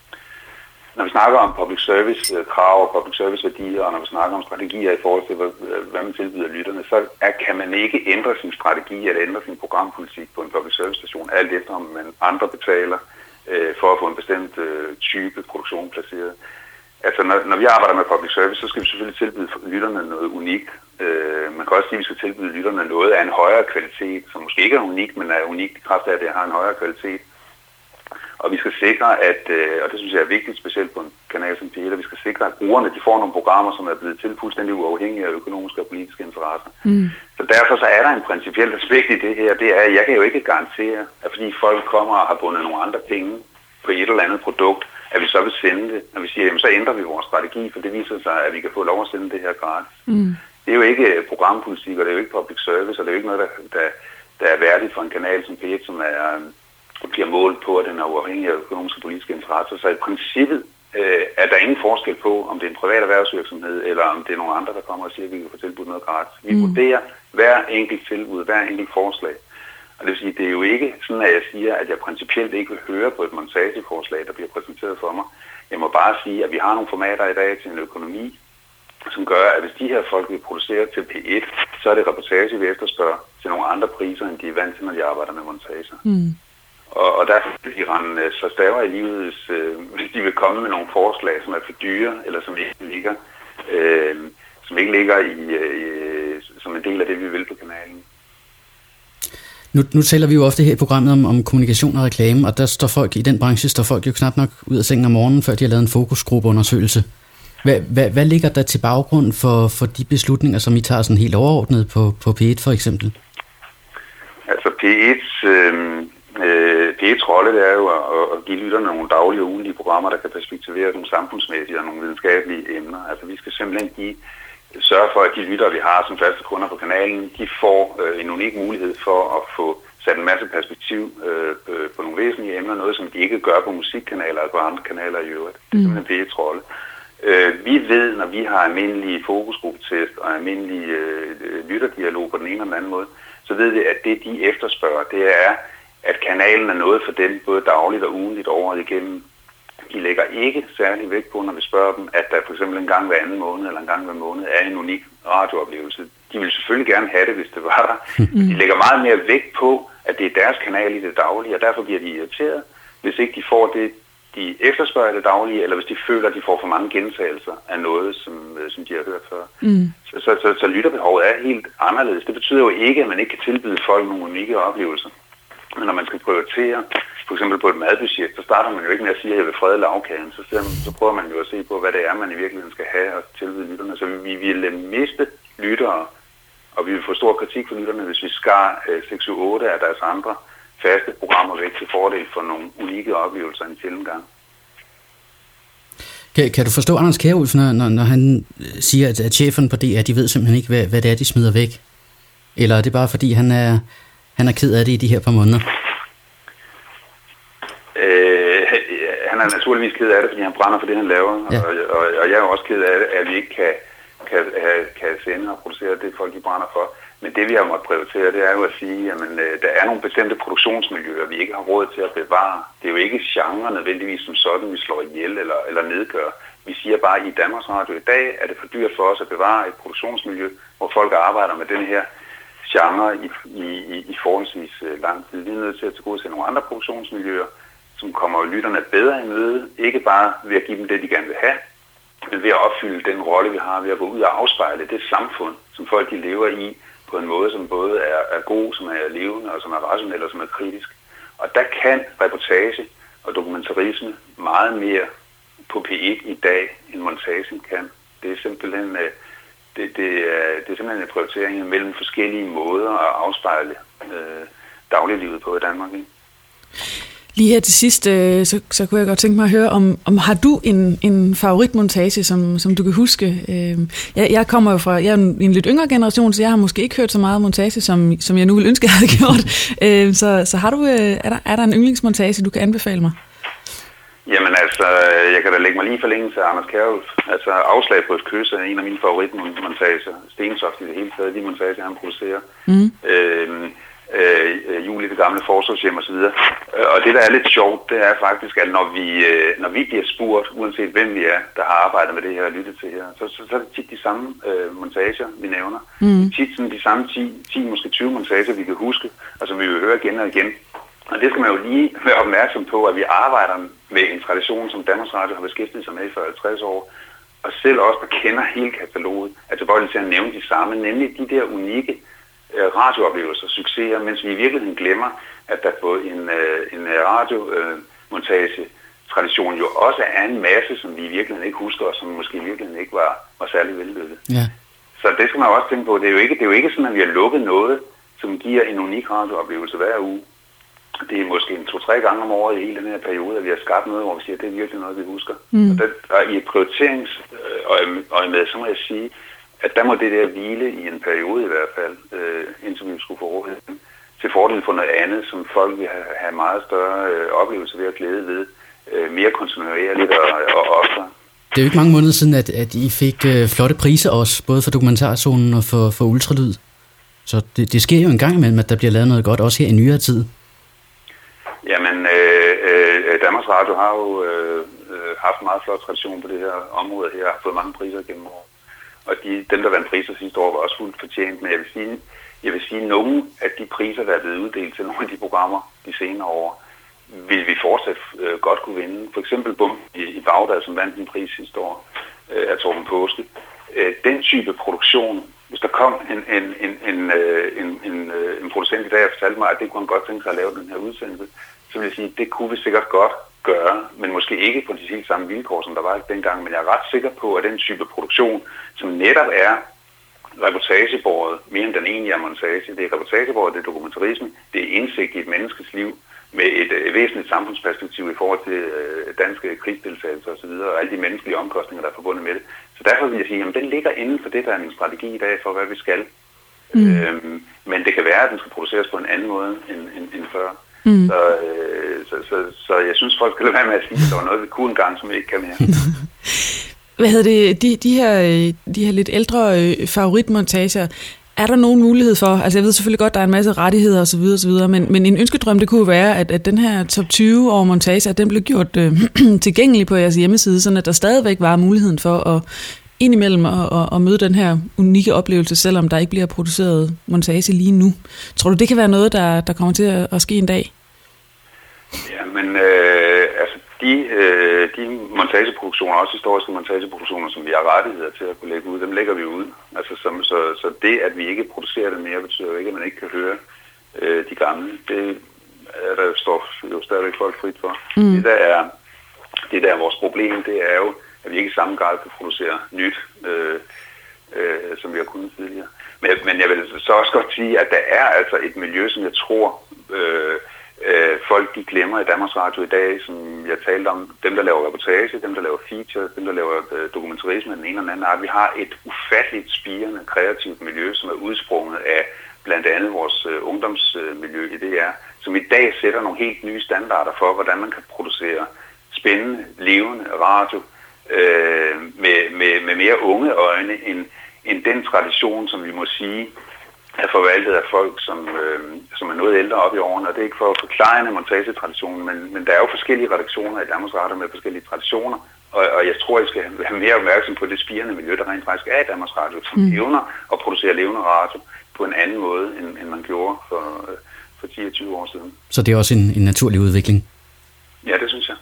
Når vi snakker om public service krav og public service værdier, og når vi snakker om strategier i forhold til, hvad man tilbyder lytterne, så er, kan man ikke ændre sin strategi eller ændre sin programpolitik på en public service station, alt efter om man andre betaler øh, for at få en bestemt øh, type produktion placeret. Altså når, når vi arbejder med public service, så skal vi selvfølgelig tilbyde lytterne noget unikt. Øh, man kan også sige, at vi skal tilbyde lytterne noget af en højere kvalitet, som måske ikke er unikt, men er unikt i kraft af, at det har en højere kvalitet. Og vi skal sikre, at, og det synes jeg er vigtigt, specielt på en kanal som P et, at vi skal sikre, at brugerne de får nogle programmer, som er blevet til fuldstændig uafhængige af økonomiske og politiske interesser. Mm. Så derfor så er der en principiel aspekt i det her, det er, at jeg kan jo ikke garantere, at fordi folk kommer og har bundet nogle andre penge på et eller andet produkt, at vi så vil sende det. Når vi siger, jamen så ændrer vi vores strategi, for det viser sig, at vi kan få lov at sende det her gratis. Mm. Det er jo ikke programpolitik, og det er jo ikke public service, og det er jo ikke noget, der, der, der er værdigt for en kanal som P et, som er bliver målt på, at den er uafhængig af økonomiske og politiske interesser. Så i princippet øh, er der ingen forskel på, om det er en privat erhvervsvirksomhed, eller om det er nogle andre, der kommer og siger, at vi kan få tilbudt noget gratis. Vi mm. vurderer hver enkelt tilbud, hver enkelt forslag. Og det vil sige, det er jo ikke sådan, at jeg siger, at jeg principielt ikke vil høre på et montageforslag, der bliver præsenteret for mig. Jeg må bare sige, at vi har nogle formater i dag til en økonomi, som gør, at hvis de her folk vil producere til P et, så er det reportage, vi efterspørger til nogle andre priser, end de er vant til, når de arbejder med montager. Mm. Og, og derfor vil de rende så staver i livet, hvis, øh, hvis de vil komme med nogle forslag, som er for dyre, eller som ikke ligger, øh, som ikke ligger i, øh, som en del af det, vi vil på kanalen. Nu, nu taler vi jo ofte her i programmet om, om kommunikation og reklame, og der står folk i den branche, står folk jo knap nok ud af sengen om morgenen, før de har lavet en fokusgruppeundersøgelse. Hvad, hvad, hvad ligger der til baggrund for, for de beslutninger, som I tager sådan helt overordnet på, på P et for eksempel? Altså P et's... Øh, P et's rolle, det er jo at give lytterne nogle daglige og ugenlige programmer, der kan perspektivere nogle samfundsmæssige og nogle videnskabelige emner. Altså vi skal simpelthen give, sørge for, at de lyttere, vi har som faste kunder på kanalen, de får øh, en unik mulighed for at få sat en masse perspektiv øh, på nogle væsentlige emner, noget som de ikke gør på musikkanaler og på andre kanaler i øvrigt. Det er simpelthen P et's rolle. Øh, vi ved, når vi har almindelige fokusgruppetest og almindelige øh, lytterdialog på den ene eller den anden måde, så ved vi, at det de efterspørger, det er, at kanalen er noget for dem, både dagligt og ugenligt over igennem. De lægger ikke særlig vægt på, når vi spørger dem, at der for eksempel en gang hver anden måned eller en gang hver måned er en unik radiooplevelse. De vil selvfølgelig gerne have det, hvis det var der. Mm. De lægger meget mere vægt på, at det er deres kanal i det daglige, og derfor bliver de irriteret, hvis ikke de får det, de efterspørger det daglige, eller hvis de føler, at de får for mange gentagelser af noget, som, som de har hørt før. Mm. Så, så, så, så lytterbehovet er helt anderledes. Det betyder jo ikke, at man ikke kan tilbyde folk nogle unikke oplevelser. Men når man skal prioritere, for eksempel på et madbudget, så starter man jo ikke med at sige, at jeg vil frede lavkagen. Så, så prøver man jo at se på, hvad det er, man i virkeligheden skal have og tilbyde lytterne. Så vi vil miste lyttere, og vi vil få stor kritik for lytterne, hvis vi skar øh, seks otte af deres andre faste programmer væk til fordel for nogle unikke oplevelser en sjælden gang. Kan, kan du forstå Anders Kjærulf, når, når, når han siger, at, at cheferne på D R, de ved simpelthen ikke, hvad, hvad det er, de smider væk? Eller er det bare fordi, han er, han er ked af det i de her par måneder? Øh, han er naturligvis ked af det, fordi han brænder for det, han laver. Ja. Og, og, og jeg er også ked af det, at vi ikke kan, kan, kan sende og producere det, folk de brænder for. Men det, vi har måttet prioritere, det er jo at sige, at der er nogle bestemte produktionsmiljøer, vi ikke har råd til at bevare. Det er jo ikke genre nødvendigvis som sådan, vi slår ihjel eller, eller nedgør. Vi siger bare, at i Danmarks Radio i dag er det for dyrt for os at bevare et produktionsmiljø, hvor folk arbejder med den her genre i, i, i forholdsvis lang tid. Vi er nødt til at tilgodese nogle andre produktionsmiljøer, som kommer lytterne bedre i møde. Ikke bare ved at give dem det, de gerne vil have, men ved at opfylde den rolle, vi har, ved at gå ud og afspejle det samfund, som folk de lever i, på en måde, som både er, er god, som er levende, og som er rationel, og som er kritisk. Og der kan reportage og dokumentarisme meget mere på P et i dag, end montagen kan. Det er simpelthen, det, det er, det er simpelthen en prioritering mellem forskellige måder at afspejle øh, dagliglivet på i Danmark. Ikke? Lige her til sidst, øh, så, så kunne jeg godt tænke mig at høre, om, om har du en, en favoritmontage, som, som du kan huske? Øh, jeg, jeg kommer jo fra jeg er en, en lidt yngre generation, så jeg har måske ikke hørt så meget montage, som, som jeg nu ville ønske, jeg havde gjort. øh, så så har du, øh, er, der, er der en yndlingsmontage, du kan anbefale mig? Jamen altså, jeg kan da lægge mig lige forlængelse af Anders Kjærulf. Altså, Afslag på et kys er en af mine favoritmontager. Stensoft i det hele taget, de montager, han producerer. Mm. Øh, Øh, jul i det gamle forsorgshjem og så videre. Og det, der er lidt sjovt, det er faktisk, at når vi, øh, når vi bliver spurgt, uanset hvem vi er, der har arbejdet med det her og lyttet til her, så, så, så er det tit de samme øh, montager, vi nævner. Mm. Tit sådan de samme ti, ti, måske tyve montager, vi kan huske, og som vi vil høre igen og igen. Og det skal man jo lige være opmærksom på, at vi arbejder med en tradition, som Danmarks Radio har beskæftiget sig med i fyrre til halvtreds år, og selv også, der kender hele kataloget, er tilbøjelige til at nævne de samme, nemlig de der unikke radiooplevelser, succeser, mens vi i virkeligheden glemmer, at der på en, en radiomontage-tradition jo også er en masse, som vi i virkeligheden ikke husker, og som måske i virkeligheden ikke var, var særlig vellykket. Ja. Så det skal man også tænke på. Det er jo ikke, det er jo ikke sådan, at vi har lukket noget, som giver en unik radiooplevelse hver uge. Det er måske en to-tre gange om året i hele den her periode, at vi har skabt noget, hvor vi siger, at det er virkelig noget, vi husker. Mm. Og, der, og i et prioriteringsøje med, så må jeg sige, at der må det der hvile i en periode i hvert fald, øh, indtil vi skulle få rådighed til fordel for noget andet, som folk vil have, have meget større øh, oplevelse ved at glæde ved, øh, mere kontinuerligt og, og oftere. Det er jo ikke mange måneder siden, at, at I fik øh, flotte priser også, både for Dokumentarzonen og for, for Ultralyd. Så det, det sker jo en gang imellem, at der bliver lavet noget godt, også her i nyere tid. Jamen, øh, øh, Danmarks Radio har jo øh, haft en meget flot tradition på det her område her, har fået mange priser gennem året. Og de, dem, der vandt priser sidste år, var også fuldt fortjent. Men jeg vil sige, jeg vil sige, at nogle af de priser, der er blevet uddelt til nogle af de programmer de senere år, vil vi fortsat øh, godt kunne vinde. For eksempel Bum i, i Bagdad, som vandt en pris sidste år øh, af Torben Påske. Øh, den type produktion, hvis der kom en, en, en, en, en, en, en producent i dag og fortalte mig, at det kunne han godt tænke sig at lave den her udsendelse, så vil jeg sige, at det kunne vi sikkert godt gøre, men måske ikke på de helt samme vilkår, som der var dengang. Men jeg er ret sikker på, at den type produktion, som netop er reportagebåret, mere end den egentlige montage, det er reportagebåret, det er dokumentarisme, det er indsigt i et menneskes liv med et, et væsentligt samfundsperspektiv i forhold til øh, danske krigsdeltagelser osv., og alle de menneskelige omkostninger, der er forbundet med det. Så derfor vil jeg sige, at den ligger inden for det, der er en strategi i dag for, hvad vi skal. Mm. Øhm, men det kan være, at den skal produceres på en anden måde end, end, end før. Mm. Så, øh, så, så, så jeg synes, folk skal lade være med at sige, at der var noget, vi kunne engang, som vi ikke kan mere. Hvad hedder det, de, de, her, de her lidt ældre øh, favoritmontager, er der nogen mulighed for, altså jeg ved selvfølgelig godt, der er en masse rettigheder osv., osv., men, men en ønskedrøm, det kunne være, at, at den her top tyve over montager, den blev gjort øh, tilgængelig på jeres hjemmeside, sådan at der stadigvæk var muligheden for at indimellem at, at, at møde den her unikke oplevelse, selvom der ikke bliver produceret montage lige nu. Tror du, det kan være noget, der, der kommer til at, at ske en dag? Ja, men øh, altså de, øh, de montageproduktioner, også historiske montageproduktioner, som vi har rettigheder til at kunne lægge ud, dem lægger vi ud. Altså, som, så, så det, at vi ikke producerer det mere, betyder jo ikke, at man ikke kan høre øh, de gamle. Det er der står jo stadigvæk folk frit for. Mm. Det, der er, det der er vores problem, det er jo, at vi ikke i samme grad kan producere nyt, øh, øh, som vi har kunnet tidligere. Men, men jeg vil så også godt sige, at der er altså et miljø, som jeg tror, øh, øh, folk de glemmer i Danmarks Radio i dag, som jeg talte om, dem der laver reportage, dem der laver features, dem der laver øh, dokumentarisme, den ene og den anden art. Vi har et ufatteligt spirende, kreativt miljø, som er udsprunget af blandt andet vores øh, ungdomsmiljø i D R, som i dag sætter nogle helt nye standarder for, hvordan man kan producere spændende, levende radio, Øh, med, med, med mere unge øjne end, end den tradition, som vi må sige er forvaltet af folk, som, øh, som er noget ældre op i årene. Og det er ikke for at forklare montagetraditionen, men, men der er jo forskellige redaktioner i Danmarks Radio med forskellige traditioner, og, og jeg tror, I skal være mere opmærksom på det spirende miljø, der rent faktisk er i Danmarks Radio, som mm. evner at producere levende radio på en anden måde, end, end man gjorde for, for ti til tyve år siden. Så det er også en, en naturlig udvikling? Ja, det synes jeg.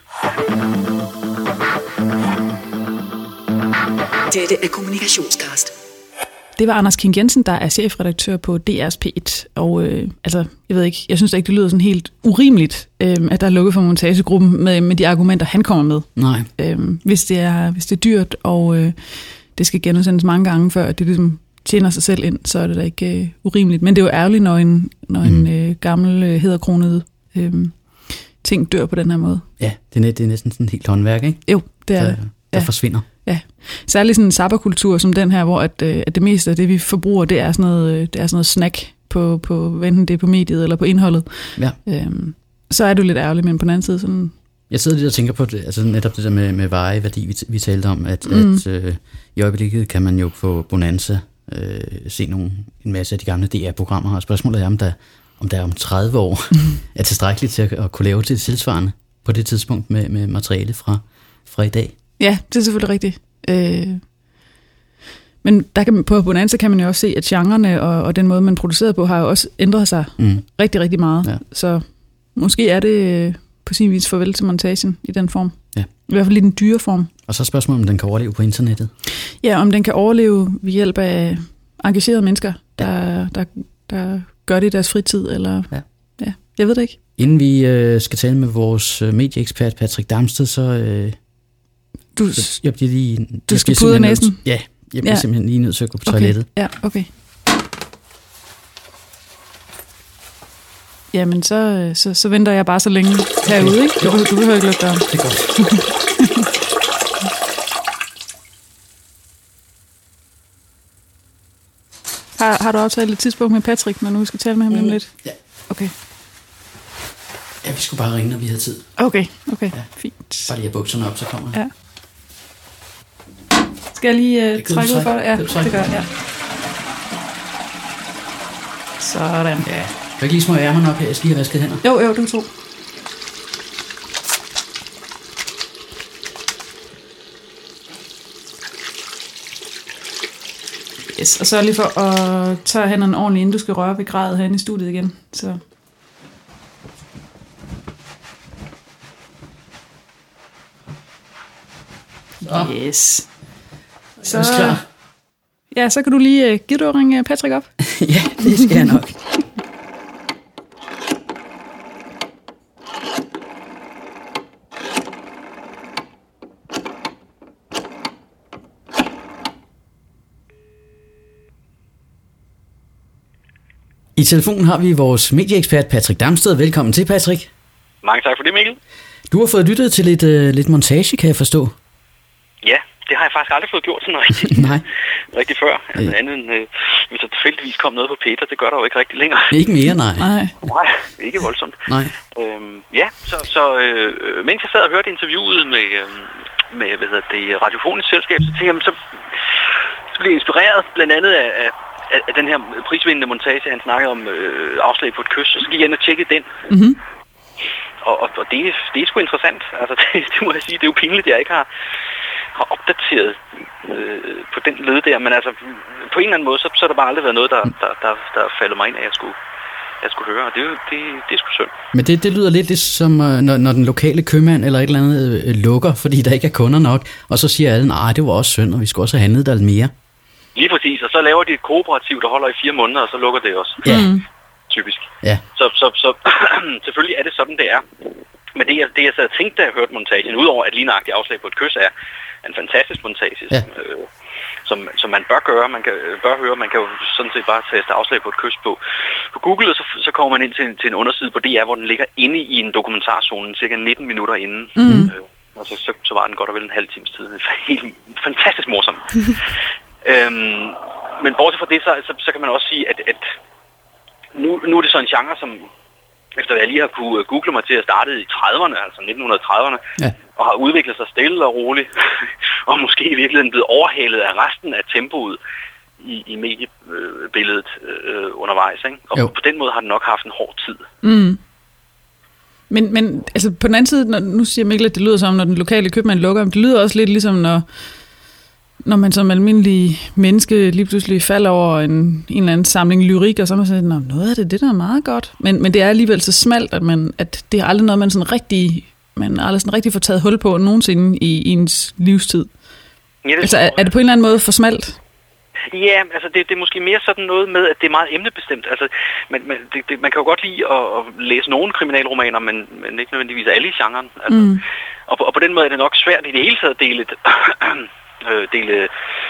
Dette er Kommunikationscast. Det var Anders King Jensen, der er chefredaktør på D R's P et, og øh, altså, jeg ved ikke, jeg synes ikke, det lyder sådan helt urimeligt, øh, at der er lukket for montagegruppen med, med de argumenter, han kommer med. Nej. Øh, hvis, det er, hvis det er dyrt, og øh, det skal genudsendes mange gange, før det ligesom tjener sig selv ind, så er det da ikke øh, urimeligt. Men det er jo ærgerligt, når en, når mm. en øh, gammel, øh, hæderkronet øh, ting dør på den her måde. Ja, det er, det er næsten sådan et helt håndværk, ikke? Jo, det er der, det. Der ja. forsvinder. Ja, særligt sådan en sabberkultur som den her, hvor at, at det meste af det, vi forbruger, det er sådan noget, det er sådan noget snack på, på enten det er på mediet eller på indholdet. Ja. Øhm, så er det jo lidt ærgerligt, men på den anden side sådan... Jeg sidder lidt og tænker på det, altså netop det der med, med veje, værdi, vi, vi talte om, at, mm. at øh, i øjeblikket kan man jo på Bonanza øh, se nogle, en masse af de gamle D R-programmer, og spørgsmålet er, om der, om der om tredive år mm. er tilstrækkeligt til at, at kunne lave det tilsvarende på det tidspunkt med, med materiale fra, fra i dag. Ja, det er selvfølgelig rigtigt. Øh, men der kan man, på Bonanza kan man jo også se, at genrerne og, og den måde, man producerer på, har jo også ændret sig mm. rigtig, rigtig meget. Ja. Så måske er det på sin vis farvel til montagen i den form. Ja. I hvert fald i den dyre form. Og så er spørgsmålet, om den kan overleve på internettet? Ja, om den kan overleve ved hjælp af engagerede mennesker, der, ja. der, der gør det i deres fritid. Eller, ja. Ja, jeg ved det ikke. Inden vi øh, skal tale med vores medieekspert Patrick Damsted, så... Øh, Du, så jeg bliver lige, du jeg skal pudre næsen? Nødt, ja, jeg bliver ja. simpelthen lige nødt til at gå på okay. toilettet. Ja, okay. Jamen, så, så, så venter jeg bare så længe herude, ikke? Du, du behøver ikke lukke døren. Det er godt. har, har du aftalt et tidspunkt med Patrick, når nu vi skal tale med ham mm. lidt? Ja. Okay. Ja, vi skulle bare ringe, når vi havde tid. Okay, okay, ja. Fint. Bare lige have bukserne op, så kommer ja. Skal jeg lige uh, trække ud for det? Ja, det gør jeg, ja. Sådan. Ja. Kan jeg ikke lige små ærmerne op her? Jeg skal lige have vasket hænder. Jo, jo, du tror. Yes, og så lige for at tage hænderne ordentligt, inden du skal røre ved gradet herinde i studiet igen. Så... Yes. Så, er du klar? Ja, så kan du lige uh, give du at ringe Patrick op. Ja, det skal jeg nok. I telefonen har vi vores medieekspert Patrick Damsted. Velkommen til, Patrick. Mange tak for det, Mikkel. Du har fået lyttet til lidt, uh, lidt montage, kan jeg forstå. Ja, det har jeg faktisk aldrig fået gjort sådan rigtigt. Nej. Rigtig før. Altså andet end, øh, hvis der tilfældigvis kom noget på Peter, det gør der jo ikke rigtig længere. Ikke mere, nej. Nej, nej ikke voldsomt. Nej. Øhm, ja, så, så øh, mens jeg sad og hørte interviewet med, øh, med hvad hedder det, Radiofonisk Selskab, så tænkte jeg, så, så blev jeg inspireret blandt andet af, af, af den her prisvindende montage, han snakkede om øh, afslag på et kys, og så gik jeg ind og tjekkede den. Mm-hmm. Og, og, og det, det er sgu interessant. Altså, det, det må jeg sige. Det er jo pinligt, at jeg ikke har, har opdateret øh, på den led der. Men altså, på en eller anden måde, så, så har der bare aldrig været noget, der, der, der, der faldet mig ind, at jeg skulle, jeg skulle høre. Og det, det, det er sgu synd. Men det, det lyder lidt ligesom, når, når den lokale købmand eller et eller andet øh, lukker, fordi der ikke er kunder nok. Og så siger alle, nej, det var også synd, og vi skulle også have handlet der lidt mere. Lige præcis. Og så laver de et kooperativ, der holder i fire måneder, og så lukker det også. Ja. Typisk. Ja. Så, så, så selvfølgelig er det sådan, det er. Men det, jeg, det, jeg sad og tænkte, da jeg hørte montagen, udover at lignagtigt afslag på et kys er en fantastisk montage, ja. øh, som, som man bør gøre. Man kan, bør høre, man kan jo sådan set bare taste afslag på et kys på, på Google, og så, så kommer man ind til, til en underside på D R, hvor den ligger inde i en dokumentarzone, cirka nitten minutter inden. Mm. Øh, og så, så, så var den godt og vel en halv times tid. Helt fantastisk morsom. øhm, men bortset fra det, så, så, så kan man også sige, at, at Nu, nu er det så en genre, som efter hvad jeg lige har kunne google mig til at starte i trediverne, altså nitten trediverne, ja. Og har udviklet sig stille og roligt, og måske i virkeligheden blevet overhalet af resten af tempoet i, i mediebilledet øh, undervejs. Ikke? Og jo. På den måde har den nok haft en hård tid. Mm. Men, men altså på den anden side, når, nu siger Mikkel, at det lyder som, når den lokale købmand lukker, men det lyder også lidt ligesom, når Når man som almindelig menneske lige pludselig falder over en, en eller anden samling lyrik, og så er man sådan, noget af det, det der er meget godt. Men, men det er alligevel så smalt, at, man, at det er aldrig noget, man sådan rigtig, man aldrig sådan rigtig får taget hul på nogensinde i, i ens livstid. Ja, det altså, er, er det på en eller anden måde for smalt? Ja, altså det, det er måske mere sådan noget med, at det er meget emnebestemt. Altså, man, man, det, det, man kan jo godt lide at, at læse nogle kriminalromaner, men, men ikke nødvendigvis alle i genren. Altså, mm. og, og på den måde er det nok svært i det hele taget at dele et Øh, dele,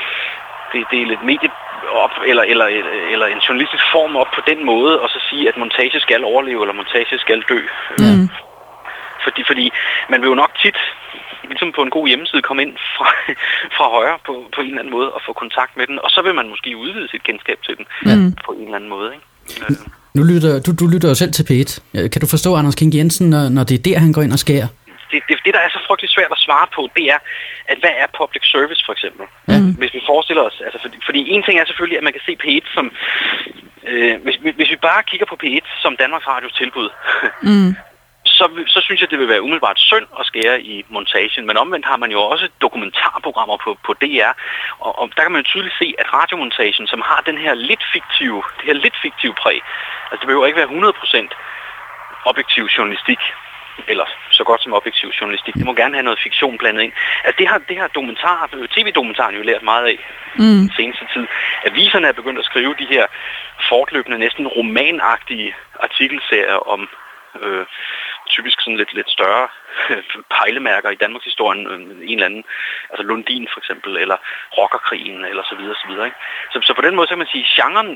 dele et medie op, eller, eller, eller en journalistisk form op på den måde, og så sige, at montage skal overleve, eller montage skal dø. Mm. Fordi, fordi man vil jo nok tit, ligesom på en god hjemmeside, komme ind fra, fra højre på, på en eller anden måde, og få kontakt med den, og så vil man måske udvide sit kendskab til den, mm. på en eller anden måde. Ikke? Nu lytter, du, du lytter jo selv til P et. Kan du forstå Anders Kinge Jensen, når, når det er der, han går ind og skærer? Det, det, det, der er så frygteligt svært at svare på, det er, at hvad er public service for eksempel? Mm. Hvis vi forestiller os, altså fordi, fordi en ting er selvfølgelig, at man kan se P et som, øh, hvis, hvis vi bare kigger på P et som Danmarks Radios tilbud, mm. så, så synes jeg, det vil være umiddelbart synd at skære i montagen, men omvendt har man jo også dokumentarprogrammer på, på D R, og, og der kan man jo tydeligt se, at radiomontagen, som har den her lidt fiktive, det her lidt fiktive præg, altså det behøver ikke være hundrede procent objektiv journalistik, eller så godt som objektiv journalistik. Det må gerne have noget fiktion blandet ind. Altså det har, det har dokumentar, tv-dokumentaren jo lært meget af mm. den seneste tid. Aviserne er begyndt at skrive de her fortløbende, næsten romanagtige artikelserier om øh, typisk sådan lidt, lidt større øh, pejlemærker i Danmarks historien. Øh, en eller anden, altså Lundin for eksempel, eller rockerkrigen, eller så videre, så videre. Ikke? Så, så på den måde så kan man sige, genren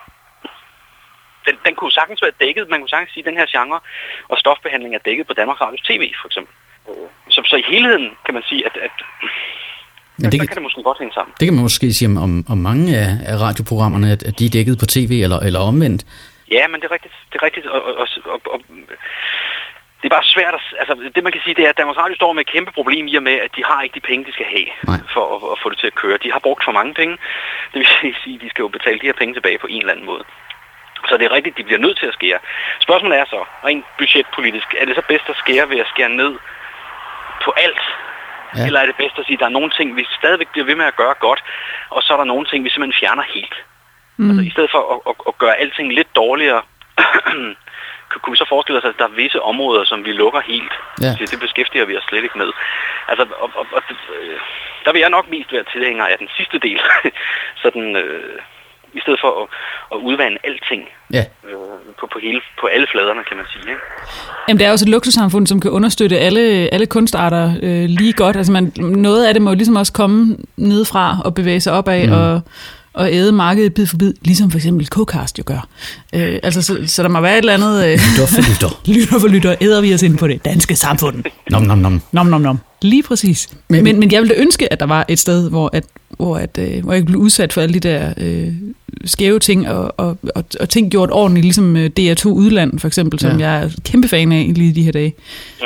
Den, den kunne sagtens være dækket, man kunne sagtens sige, at den her genre og stofbehandling er dækket på Danmarks Radios T V, for eksempel. Så, så i helheden kan man sige, at, at men det, der kan det måske godt hænge sammen. Det kan man måske sige om, om mange af, af radioprogrammerne, at, at de er dækket på tv eller, eller omvendt. Ja, men det er rigtigt. Det er rigtigt, og, og, og, og det er bare svært at, altså det man kan sige, det er, at Danmarks Radio står med et kæmpe problem i og med, at de har ikke de penge, de skal have Nej. for at, at få det til at køre. De har brugt for mange penge. Det vil sige, at de skal jo betale de her penge tilbage på en eller anden måde. Så det er rigtigt, de bliver nødt til at skære. Spørgsmålet er så, rent budgetpolitisk, er det så bedst at skære ved at skære ned på alt? Ja. Eller er det bedst at sige, at der er nogle ting, vi stadigvæk bliver ved med at gøre godt, og så er der nogle ting, vi simpelthen fjerner helt? Mm. Altså i stedet for at, at, at gøre alting lidt dårligere, kunne vi så forestille os, at der er visse områder, som vi lukker helt. Ja. Så det beskæftiger vi os slet ikke med. Altså, og, og, og, der vil jeg nok mest være tilhænger af den sidste del. Sådan... Øh, i stedet for at, at udvande alting ja. øh, på, på, hele, på alle fladerne, kan man sige. Ikke? Jamen, det er også et luksussamfund, som kan understøtte alle, alle kunstarter øh, lige godt. Altså, man, noget af det må ligesom også komme nedefra og bevæge sig opad mm. og, og æde markedet bid for bid, ligesom for eksempel K-Cast jo gør. Øh, altså, så, så der må være et eller andet... Øh, lytter for lytter. lytter for lytter, æder vi os ind på det danske samfund. Nom, nom, nom. Nom, nom, nom. Lige præcis. Men, men, men jeg ville ønske, at der var et sted, hvor, at, hvor, at, øh, hvor jeg blev udsat for alle de der øh, skæve ting, og, og, og, og ting gjort ordentligt, ligesom D R to Udland, for eksempel, som ja. jeg er kæmpe fan af lige de her dage. Mm.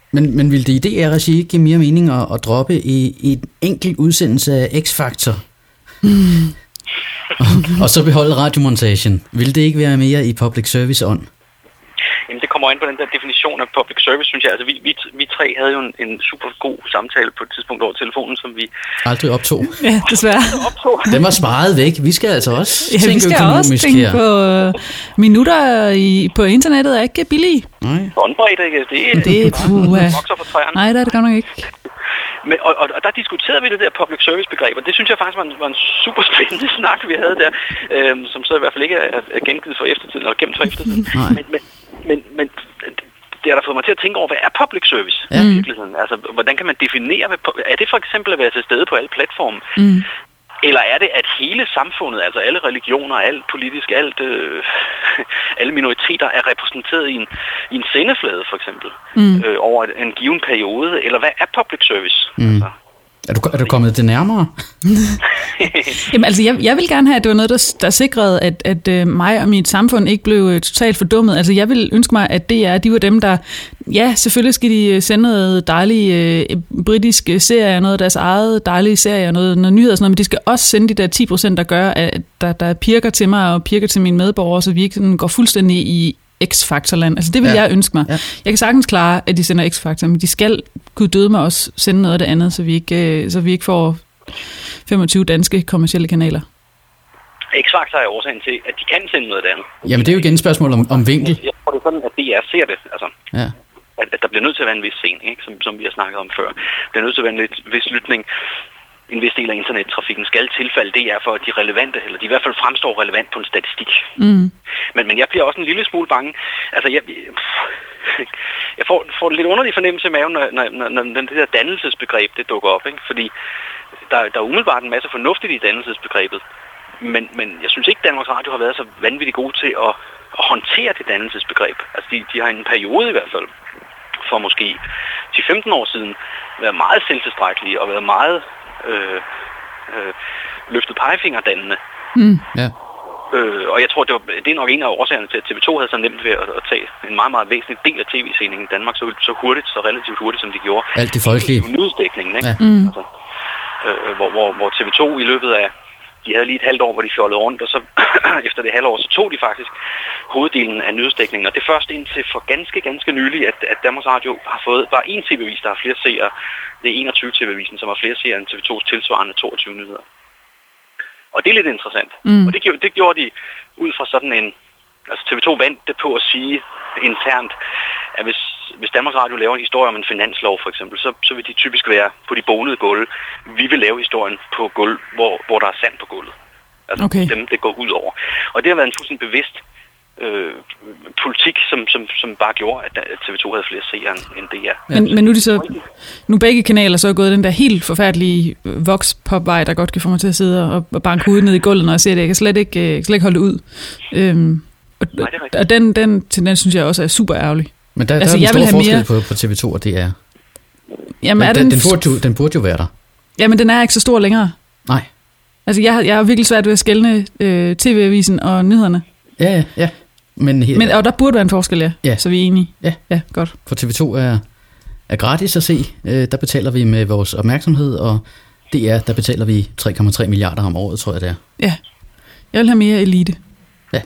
Men, men vil det i D R-regi ikke give mere mening at, at droppe i, i en enkelt udsendelse af X-Factor? Mm. og, og så beholde radiomontagen. Vil det ikke være mere i public service-ånd? Jamen, det kommer ind på den der definition af public service, synes jeg. Altså, vi, vi, vi tre havde jo en, en super god samtale på et tidspunkt over telefonen, som vi... Aldrig optog. Ja, desværre. Den var sparet væk. Vi skal altså også ja, tænke vi skal økonomisk også tænke her. på uh, minutter i, på internettet er ikke billige. Nej. Båndbredde, ikke? Det er... Det er puha. Vokser for træerne. Nej, det er det godt nok ikke. Men, og, og, og der diskuterede vi det der public service begreb, og det synes jeg faktisk var en, var en super spændende snak, vi havde der, øhm, som så i hvert fald ikke er, er gengivet for eftertiden, eller gemt for eftertiden. Men, men, men, men det har da fået mig til at tænke over, hvad er public service ja. i virkeligheden? Altså, hvordan kan man definere, hvad, er det for eksempel at være til stede på alle platforme? Mm. Eller er det, at hele samfundet, altså alle religioner, alt politisk, alt, øh, alle minoriteter er repræsenteret i en, i en sendeflade, for eksempel, mm. øh, over en given periode? Eller hvad er public service? Mm. Altså, er, du, er du kommet det nærmere? Jamen, altså, jeg, jeg vil gerne have, at det var noget, der, der sikrede, at, at uh, mig og mit samfund ikke blev uh, totalt fordummet. Altså, jeg vil ønske mig, at D R, de var dem, der... Ja, selvfølgelig skal de sende noget dejlige uh, britiske serier, noget af deres eget dejlige serier, noget, noget nyheder og sådan noget, men de skal også sende de der ti procent, der gør, at der, der pirker til mig og pirker til mine medborgere, så vi ikke sådan går fuldstændig i X-Factor-land. Altså, det vil ja. jeg ønske mig. Ja. Jeg kan sagtens klare, at de sender X-Factor, men de skal, Gud døde mig, også sende noget af det andet, så vi ikke, så vi ikke får femogtyve danske kommercielle kanaler. X-Factor er årsagen til, at de kan sende noget af det andet. Jamen, det er jo igen et spørgsmål om, om vinkel. Jeg tror, det er sådan, at D R ser det. Altså, ja. at, at der bliver nødt til at være en vis scene, ikke? Som, som vi har snakket om før. Der bliver nødt til at være en lidt, vis lytning. En vis del af internettrafikken skal tilfalde D R for, at de er relevante, eller de i hvert fald fremstår relevant på en statistik. Mm. Men, men jeg bliver også en lille smule bange. Altså, jeg, jeg får, får en lidt underlig fornemmelse i maven, når, når, når, når det der dannelsesbegreb, det dukker op, ikke? Fordi der, der er umiddelbart en masse fornuftigt i dannelsesbegrebet. Men, men jeg synes ikke, Danmarks Radio har været så vanvittigt gode til at, at håndtere det dannelsesbegreb. Altså, de, de har en periode i hvert fald, for måske ti til femten år siden, været meget selvtilstrækkelige og været meget øh, øh, løftet pegefingerdannende. Mm. Ja. Øh, og jeg tror, det, var, det er nok en af årsagerne til, at T V to havde så nemt ved at, at tage en meget, meget væsentlig del af tv-sendingen i Danmark så, så hurtigt, så relativt hurtigt, som de gjorde. Alt det folkelige. Nyhedsdækningen, ikke? Ja. Mm. Altså, øh, hvor, hvor, hvor T V to i løbet af de havde lige et halvt år, hvor de fjollede rundt, og så efter det halve år, så tog de faktisk hoveddelen af nyhedsdækningen. Og det er først indtil for ganske, ganske nylig, at, at Danmarks Radio har fået bare én tv-avis, der har flere seere. Det er enogtyve tv-avisen, som har flere seere end T V tos tilsvarende toogtyve nyheder. Og det er lidt interessant. Mm. Og det, det gjorde de ud fra sådan en... Altså T V to vandt det på at sige internt, at hvis, hvis Danmarks Radio laver en historie om en finanslov for eksempel, så, så vil de typisk være på de bonede gulve. Vi vil lave historien på gulv, hvor, hvor der er sand på gulvet. Altså okay. Dem, det går ud over. Og det har været en fuldstændig bevidst øh, politik, som, som, som bare gjorde, at T V to havde flere seere end D R. Men, men nu er de så... Nu begge kanaler så er gået den der helt forfærdelige vox-pop-vej, der godt kan få mig til at sidde og, og banke hovedet ned i gulvet, når jeg ser det. Jeg kan slet ikke, jeg kan slet ikke holde det ud. Øhm, Og, Nej, og den, den tendens synes jeg også er super ærgerlig. Men der, der altså, er en stor forskel mere... på, på T V to og D R. Jamen, den, er den, den, den, burde jo, den burde jo være der. Jamen, den er ikke så stor længere. Nej. Altså, jeg har, jeg har virkelig svært ved at skelne øh, T V-avisen og nyhederne. Ja, ja, ja. Men, her, Men og der burde være en forskel, ja. ja. Så vi er enige. Ja, ja godt. For T V to er, er gratis at se. Øh, der betaler vi med vores opmærksomhed, og D R, der betaler vi tre komma tre milliarder om året, tror jeg det er. Ja. Jeg vil have mere elite. Ja.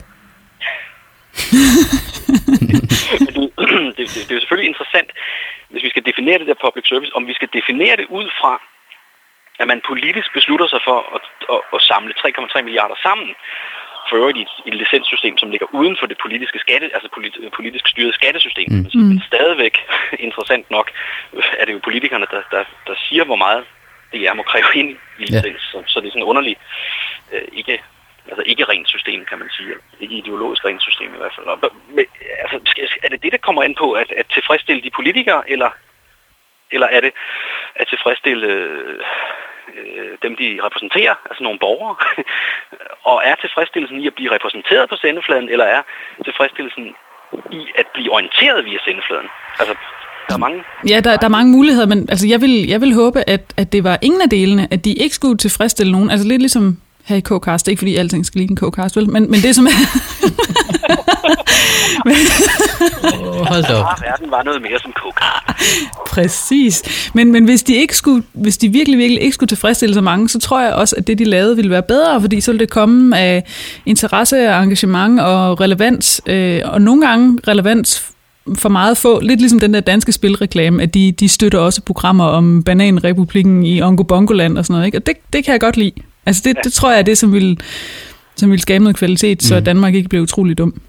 det, det, det, det er jo selvfølgelig interessant, hvis vi skal definere det der public service, om vi skal definere det ud fra, at man politisk beslutter sig for at, at, at samle tre komma tre milliarder sammen, for øvrigt i et, et licenssystem, som ligger uden for det politiske skatte, altså polit, politisk styrede skattesystem. Mm. Men stadigvæk, interessant nok, er det jo politikerne, der, der, der siger, hvor meget det er må kræve ind i licens. Ja. Så, så det er sådan en underlig, øh, ikke... Altså ikke rent system, kan man sige. Ikke ideologisk rent system i hvert fald. Men, altså, er det det, der kommer ind på, at, at tilfredsstille de politikere, eller, eller er det at tilfredsstille øh, dem, de repræsenterer, altså nogle borgere? Og er tilfredsstillelsen i at blive repræsenteret på sendefladen, eller er tilfredsstillelsen i at blive orienteret via sendefladen? Altså, der er mange... Ja, der, der er mange muligheder, men altså, jeg, vil, jeg vil håbe, at, at det var ingen af delene, at de ikke skulle tilfredsstille nogen. Altså lidt ligesom... her i K-Cast. Det er ikke, fordi alting skal lige en K-Cast, vel? Men, men det som er... men, Hold da op. Verden var noget mere som coke. Præcis. Men, men hvis de ikke skulle, hvis de virkelig, virkelig ikke skulle tilfredsstille så mange, så tror jeg også, at det, de lavede, ville være bedre, fordi så ville det komme af interesse og engagement og relevans, øh, og nogle gange relevans for meget få, lidt ligesom den der danske spilreklame, at de, de støtter også programmer om Bananrepublikken i Ongo Bongoland og sådan noget, ikke? Og det, det kan jeg godt lide. Altså det, det tror jeg er det, som vil, som vil skabe noget kvalitet, mm. så Danmark ikke bliver utrolig dum.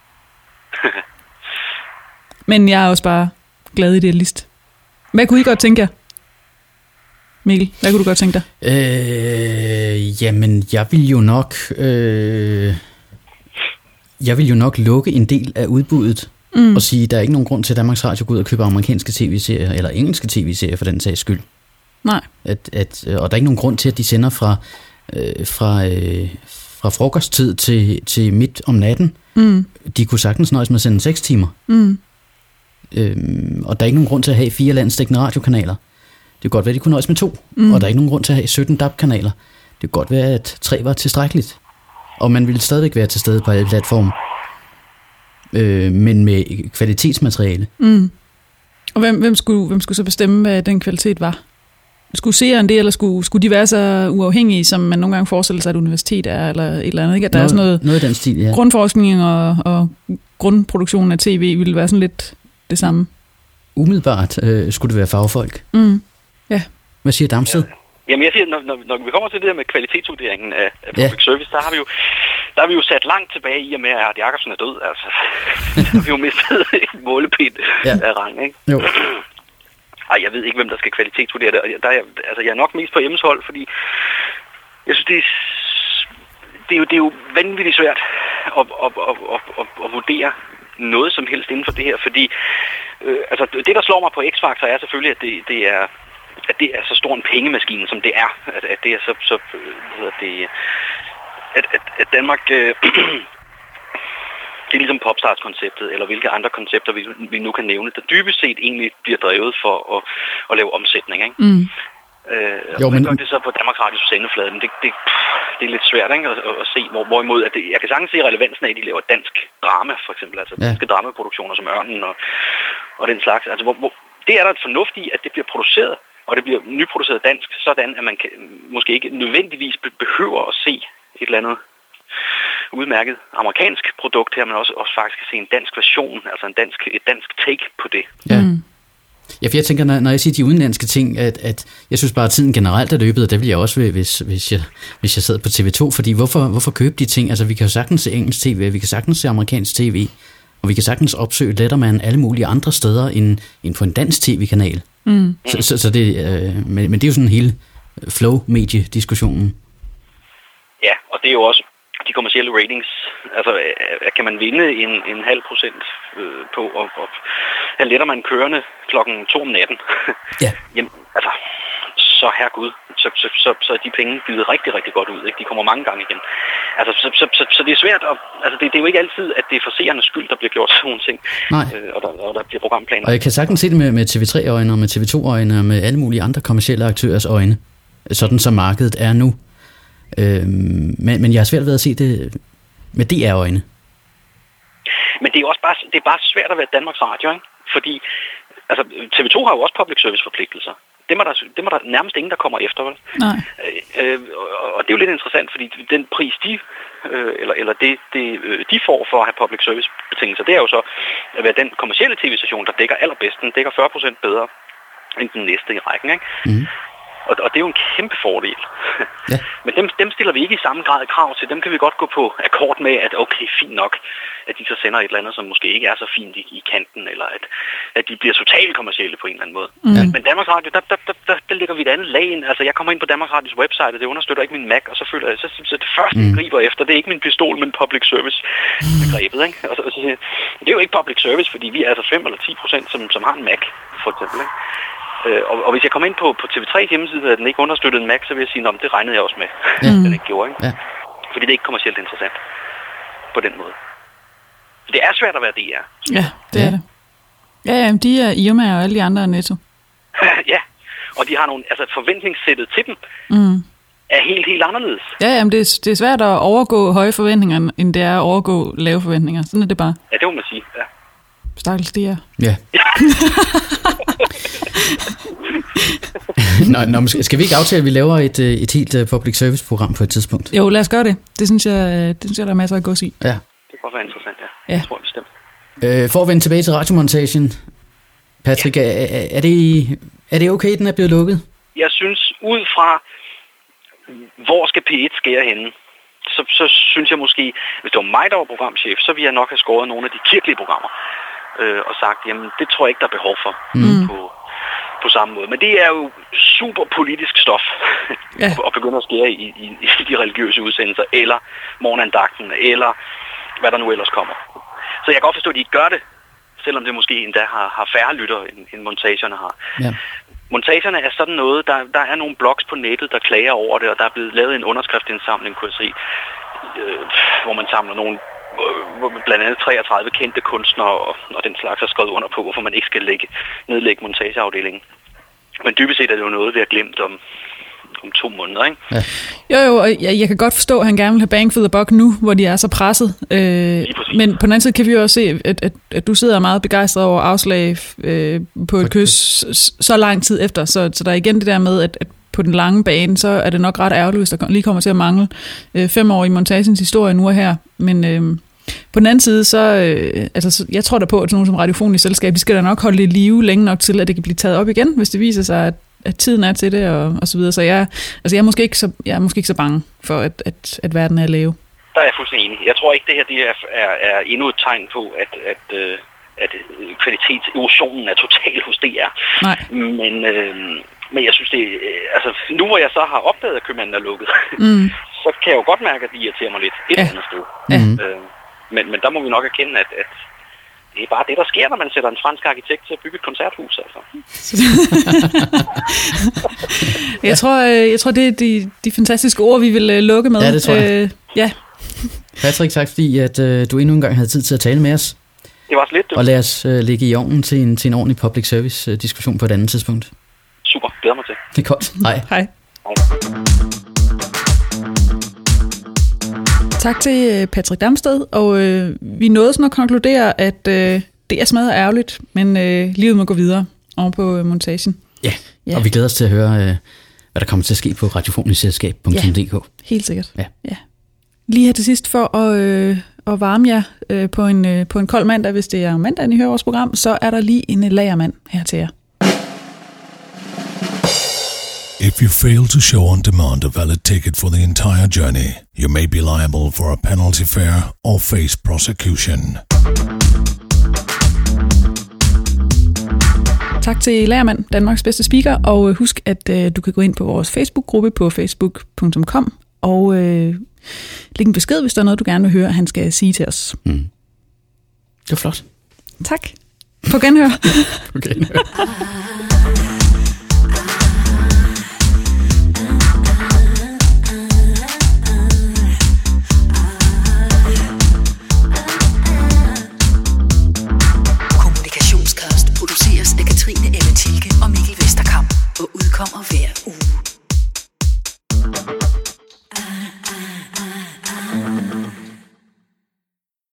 Men jeg er også bare glad idealist. Hvad kunne I godt tænke jer? Mikkel, hvad kunne du godt tænke dig? Øh, jamen, jeg vil jo nok... Øh, jeg vil jo nok lukke en del af udbuddet, mm. og sige, at der er ikke nogen grund til, at Danmarks Radio går ud og køber amerikanske tv-serier, eller engelske tv-serier for den sags skyld. Nej. At, at, og der er ikke nogen grund til, at de sender fra, øh, fra, øh, fra frokosttid til, til midt om natten. Mm. De kunne sagtens nøjes med at sende seks timer. Mm. Øhm, og der er ikke nogen grund til at have fire landsdækkende radiokanaler. Det kan godt være, at de kunne nøjes med to. Mm. Og der er ikke nogen grund til at have sytten D A B-kanaler. Det kan godt være, at tre var tilstrækkeligt. Og man ville stadigvæk være til stede på alle platforme. Øh, men med kvalitetsmateriale. Mm. Og hvem, hvem, skulle, hvem skulle så bestemme, hvad den kvalitet var? Skulle seeren det, eller skulle, skulle de være så uafhængige, som man nogle gange forestiller sig, at et universitet er, eller et eller andet? Ikke? At der noget, er sådan noget, noget af den stil, ja. Grundforskning og, og grundproduktionen af tv ville være sådan lidt det samme. Umiddelbart øh, skulle det være fagfolk. Mm. Ja. Hvad siger Damsted? Ja. Jamen jeg siger, når, når, når vi kommer til det her med kvalitetsvurderingen af, af public ja. service, der har vi jo der har vi jo sat langt tilbage i og med, at Art Jacobsen er død. Altså, der har vi jo mistet et målepind ja. af rang, ikke? Jo. Ej, jeg ved ikke, hvem der skal kvalitetsvurdere det. Der er, altså, jeg er nok mest på Emmes hold, fordi jeg synes, det er, det er, jo, det er jo vanvittigt svært at, at, at, at, at, at vurdere noget som helst inden for det her, fordi øh, altså, det, der slår mig på X-Factor, er selvfølgelig, at det, det er at det er så stor en pengemaskine, som det er. At, at det er så, så hvad hedder det, at, at, at Danmark, øh, det er ligesom Popstars-konceptet, eller hvilke andre koncepter, vi, vi nu kan nævne, der dybest set egentlig bliver drevet for at, at lave omsætning, ikke? Mm. Øh, jo, men gør det så på Danmarks Radios sendeflade, men det, det, det er lidt svært, ikke? At, at, at se, hvor, hvorimod at det, jeg kan sagtens se relevansen af, at de laver dansk drama, for eksempel, altså ja. danske dramaproduktioner som Ørnen og, og den slags. Altså, hvor, hvor, det er der et fornuft i, at det bliver produceret, og det bliver nyproduceret dansk, sådan at man kan, måske ikke nødvendigvis behøver at se et eller andet udmærket amerikansk produkt her, men også, også faktisk kan se en dansk version, altså en dansk, et dansk take på det. Ja. Mm. Ja, for jeg tænker, når, når jeg siger de udenlandske ting, at, at jeg synes bare, at tiden generelt er løbet, og det vil jeg også, hvis, hvis, jeg, hvis jeg sad på T V to, fordi hvorfor, hvorfor købe de ting? Altså, vi kan jo sagtens se engelsk tv, vi kan sagtens se amerikansk tv, og vi kan sagtens opsøge Letterman alle mulige andre steder end, end på en dansk tv-kanal. Mm. Så, så, så det, øh, men, men det er jo sådan hele flow-medie-diskussionen. Ja, og det er jo også de kommercielle ratings. Altså, kan man vinde en, en halv procent øh, på at, at have Letterman kørende klokken to om natten? Ja. Jamen, altså, så herregud, så, så, så, så er de penge givet rigtig, rigtig godt ud. Ikke? De kommer mange gange igen. Altså, så, så, så, så det er svært, at, altså det, det er jo ikke altid, at det er for seernes skyld, der bliver gjort sådan nogle ting. Nej. Øh, og, der, og der bliver programplaner. Og jeg kan sagtens se det med, med T V tre-øjne og med T V to-øjne og med alle mulige andre kommercielle aktørers øjne. Sådan som markedet er nu. Øh, men, men jeg har svært ved at se det med D R-øjne. Men det er også bare, det er bare svært at være Danmarks Radio, ikke? Fordi altså, T V to har jo også public service forpligtelser. Dem er der, dem er der nærmest ingen, der kommer efter, vel? Nej. Øh, og det er jo lidt interessant, fordi den pris, de, øh, eller, eller det, det, de får for at have public service betingelser, det er jo så at være den kommercielle tv-station, der dækker allerbedst. Den dækker fyrre procent bedre end den næste i rækken, ikke? Mm. Og, og det er jo en kæmpe fordel. Ja. Men dem, dem stiller vi ikke i samme grad krav til. Dem kan vi godt gå på akkord med, at okay, fint nok, at de så sender et eller andet, som måske ikke er så fint i, i kanten, eller at, at de bliver totalt kommercielle på en eller anden måde. Mm. Men, men Danmarks Radio, der, der, der, der, der ligger vi et andet lag ind. Altså, jeg kommer ind på Danmarks Radios website, og det understøtter ikke min Mac, og så føler jeg, så, så det første, jeg griber efter, det er ikke min pistol, men public service begrebet, ikke? Og så, og så, det er jo ikke public service, fordi vi er altså fem eller ti procent, som, som har en Mac, for eksempel, ikke? Og, og hvis jeg kommer ind på, på T V tre hjemmeside, at den ikke understøttede en Mac, så vil jeg sige, at det regnede jeg også med, ja. den ikke gjorde, ikke? Ja. Fordi det er ikke kommercielt interessant på den måde. Så det er svært at være D R. Ja, det er det. Ja, ja, de er Irma og alle de andre er Netto. Ja, og de har nogle, altså forventningssættet til dem mm. er helt, helt anderledes. Ja, jamen det er, det er svært at overgå høje forventninger, end det er at overgå lave forventninger. Sådan er det bare. Ja, det må man sige, ja. Stakkels D R. Ja. nå, nå, skal vi ikke aftale, at vi laver et, et helt public service program på et tidspunkt? Jo, lad os gøre det. Det synes jeg, det synes jeg der er masser af gods i. Ja. Det kan godt være interessant, ja. ja. Det tror jeg bestemt. Øh, for at vende tilbage til radiomontagen, Patrick, ja. er, er, det, er det okay, den er blevet lukket? Jeg synes, ud fra, hvor skal P et skære henne, så, så synes jeg måske, hvis det var mig, der var programchef, så ville jeg nok have skåret nogle af de kirkelige programmer, øh, og sagt, jamen, det tror jeg ikke, der er behov for mm. på, på samme måde. Men det er jo super politisk stof, ja. at begynde at skære i, i, i de religiøse udsendelser, eller morgenandagten, eller hvad der nu ellers kommer. Så jeg kan godt forstå, at de ikke gør det, selvom det måske endda har, har færre lytter, end, end montagerne har. Ja. Montagerne er sådan noget, der, der er nogle blogs på nettet, der klager over det, og der er blevet lavet en underskriftsindsamling, kunne jeg se, øh, hvor man samler nogle, hvor blandt andet treogtredive kendte kunstnere og, og den slags har skrevet under på, hvorfor man ikke skal lægge, nedlægge montageafdelingen. Men dybest set er det jo noget, vi har glemt om, om to måneder, ikke? Ja. Jo, jo, og jeg, jeg kan godt forstå, at han gerne vil have bang for the buck nu, hvor de er så presset. Øh, men på den anden side kan vi jo også se, at, at, at du sidder meget begejstret over afslag øh, på et kys så lang tid efter. Så, så der er igen det der med, at, at på den lange bane, så er det nok ret ærgerligt, hvis der lige kommer til at mangle øh, fem år i montagens historie nu og her. Men øh, på den anden side, så øh, altså, jeg tror da på, at sådan nogen som Radiofonisk Selskab, de skal da nok holde det i live længe nok til, at det kan blive taget op igen, hvis det viser sig, at at tiden er til det, og, og så videre. Så jeg, altså jeg, er måske ikke så, jeg er måske ikke så bange for, at, at, at verden er lave. Der er jeg fuldstændig enig. Jeg tror ikke, det her det er, er, er endnu et tegn på, at, at, at kvalitetserosionen er total hos D R. Nej. Men, øh, men jeg synes, det altså nu hvor jeg så har opdaget, at købmanden er lukket, mm. så kan jeg jo godt mærke, at det irriterer mig lidt et ja. andet sted. Ja. Øh, men, men der må vi nok erkende, at, at det er bare det, der sker, når man sætter en fransk arkitekt til at bygge et koncerthus, altså. jeg tror, jeg tror det er de, de fantastiske ord, vi vil lukke med. Ja, det tror jeg. Øh, ja. Patrick, tak fordi at, uh, du endnu en gang havde tid til at tale med os. Det var så lidt, du. Og lad os uh, ligge i ovnen til en, til en ordentlig public service uh, diskussion på et andet tidspunkt. Super, glæder mig til. Det er godt. Hej. Hej. Hej. Tak til Patrick Damsted, og øh, vi nåede sådan at konkludere, at øh, det er smadret ærgerligt, men øh, livet må gå videre over på øh, montagen. Ja, ja, og vi glæder os til at høre, øh, hvad der kommer til at ske på radiofonisk selskab punktum d k. Ja, helt sikkert. Ja. Ja. Lige her til sidst for at, øh, at varme jer øh, på, en, øh, på en kold mandag, hvis det er mandag, I hører vores program, så er der lige en lagermand her til jer. If you fail to show on demand a valid ticket for the entire journey, you may be liable for a penalty fare or face prosecution. Tak til Lagermand, Danmarks bedste speaker, og husk, at øh, du kan gå ind på vores Facebook-gruppe på facebook punktum com og øh, lægge en besked, hvis der er noget, du gerne vil høre, han skal sige til os. Mm. Det var flot. Tak. På genhør. På genhør. Produceres af Katrine Emme Tilke og Mikkel Vesterkamp og udkommer hver uge.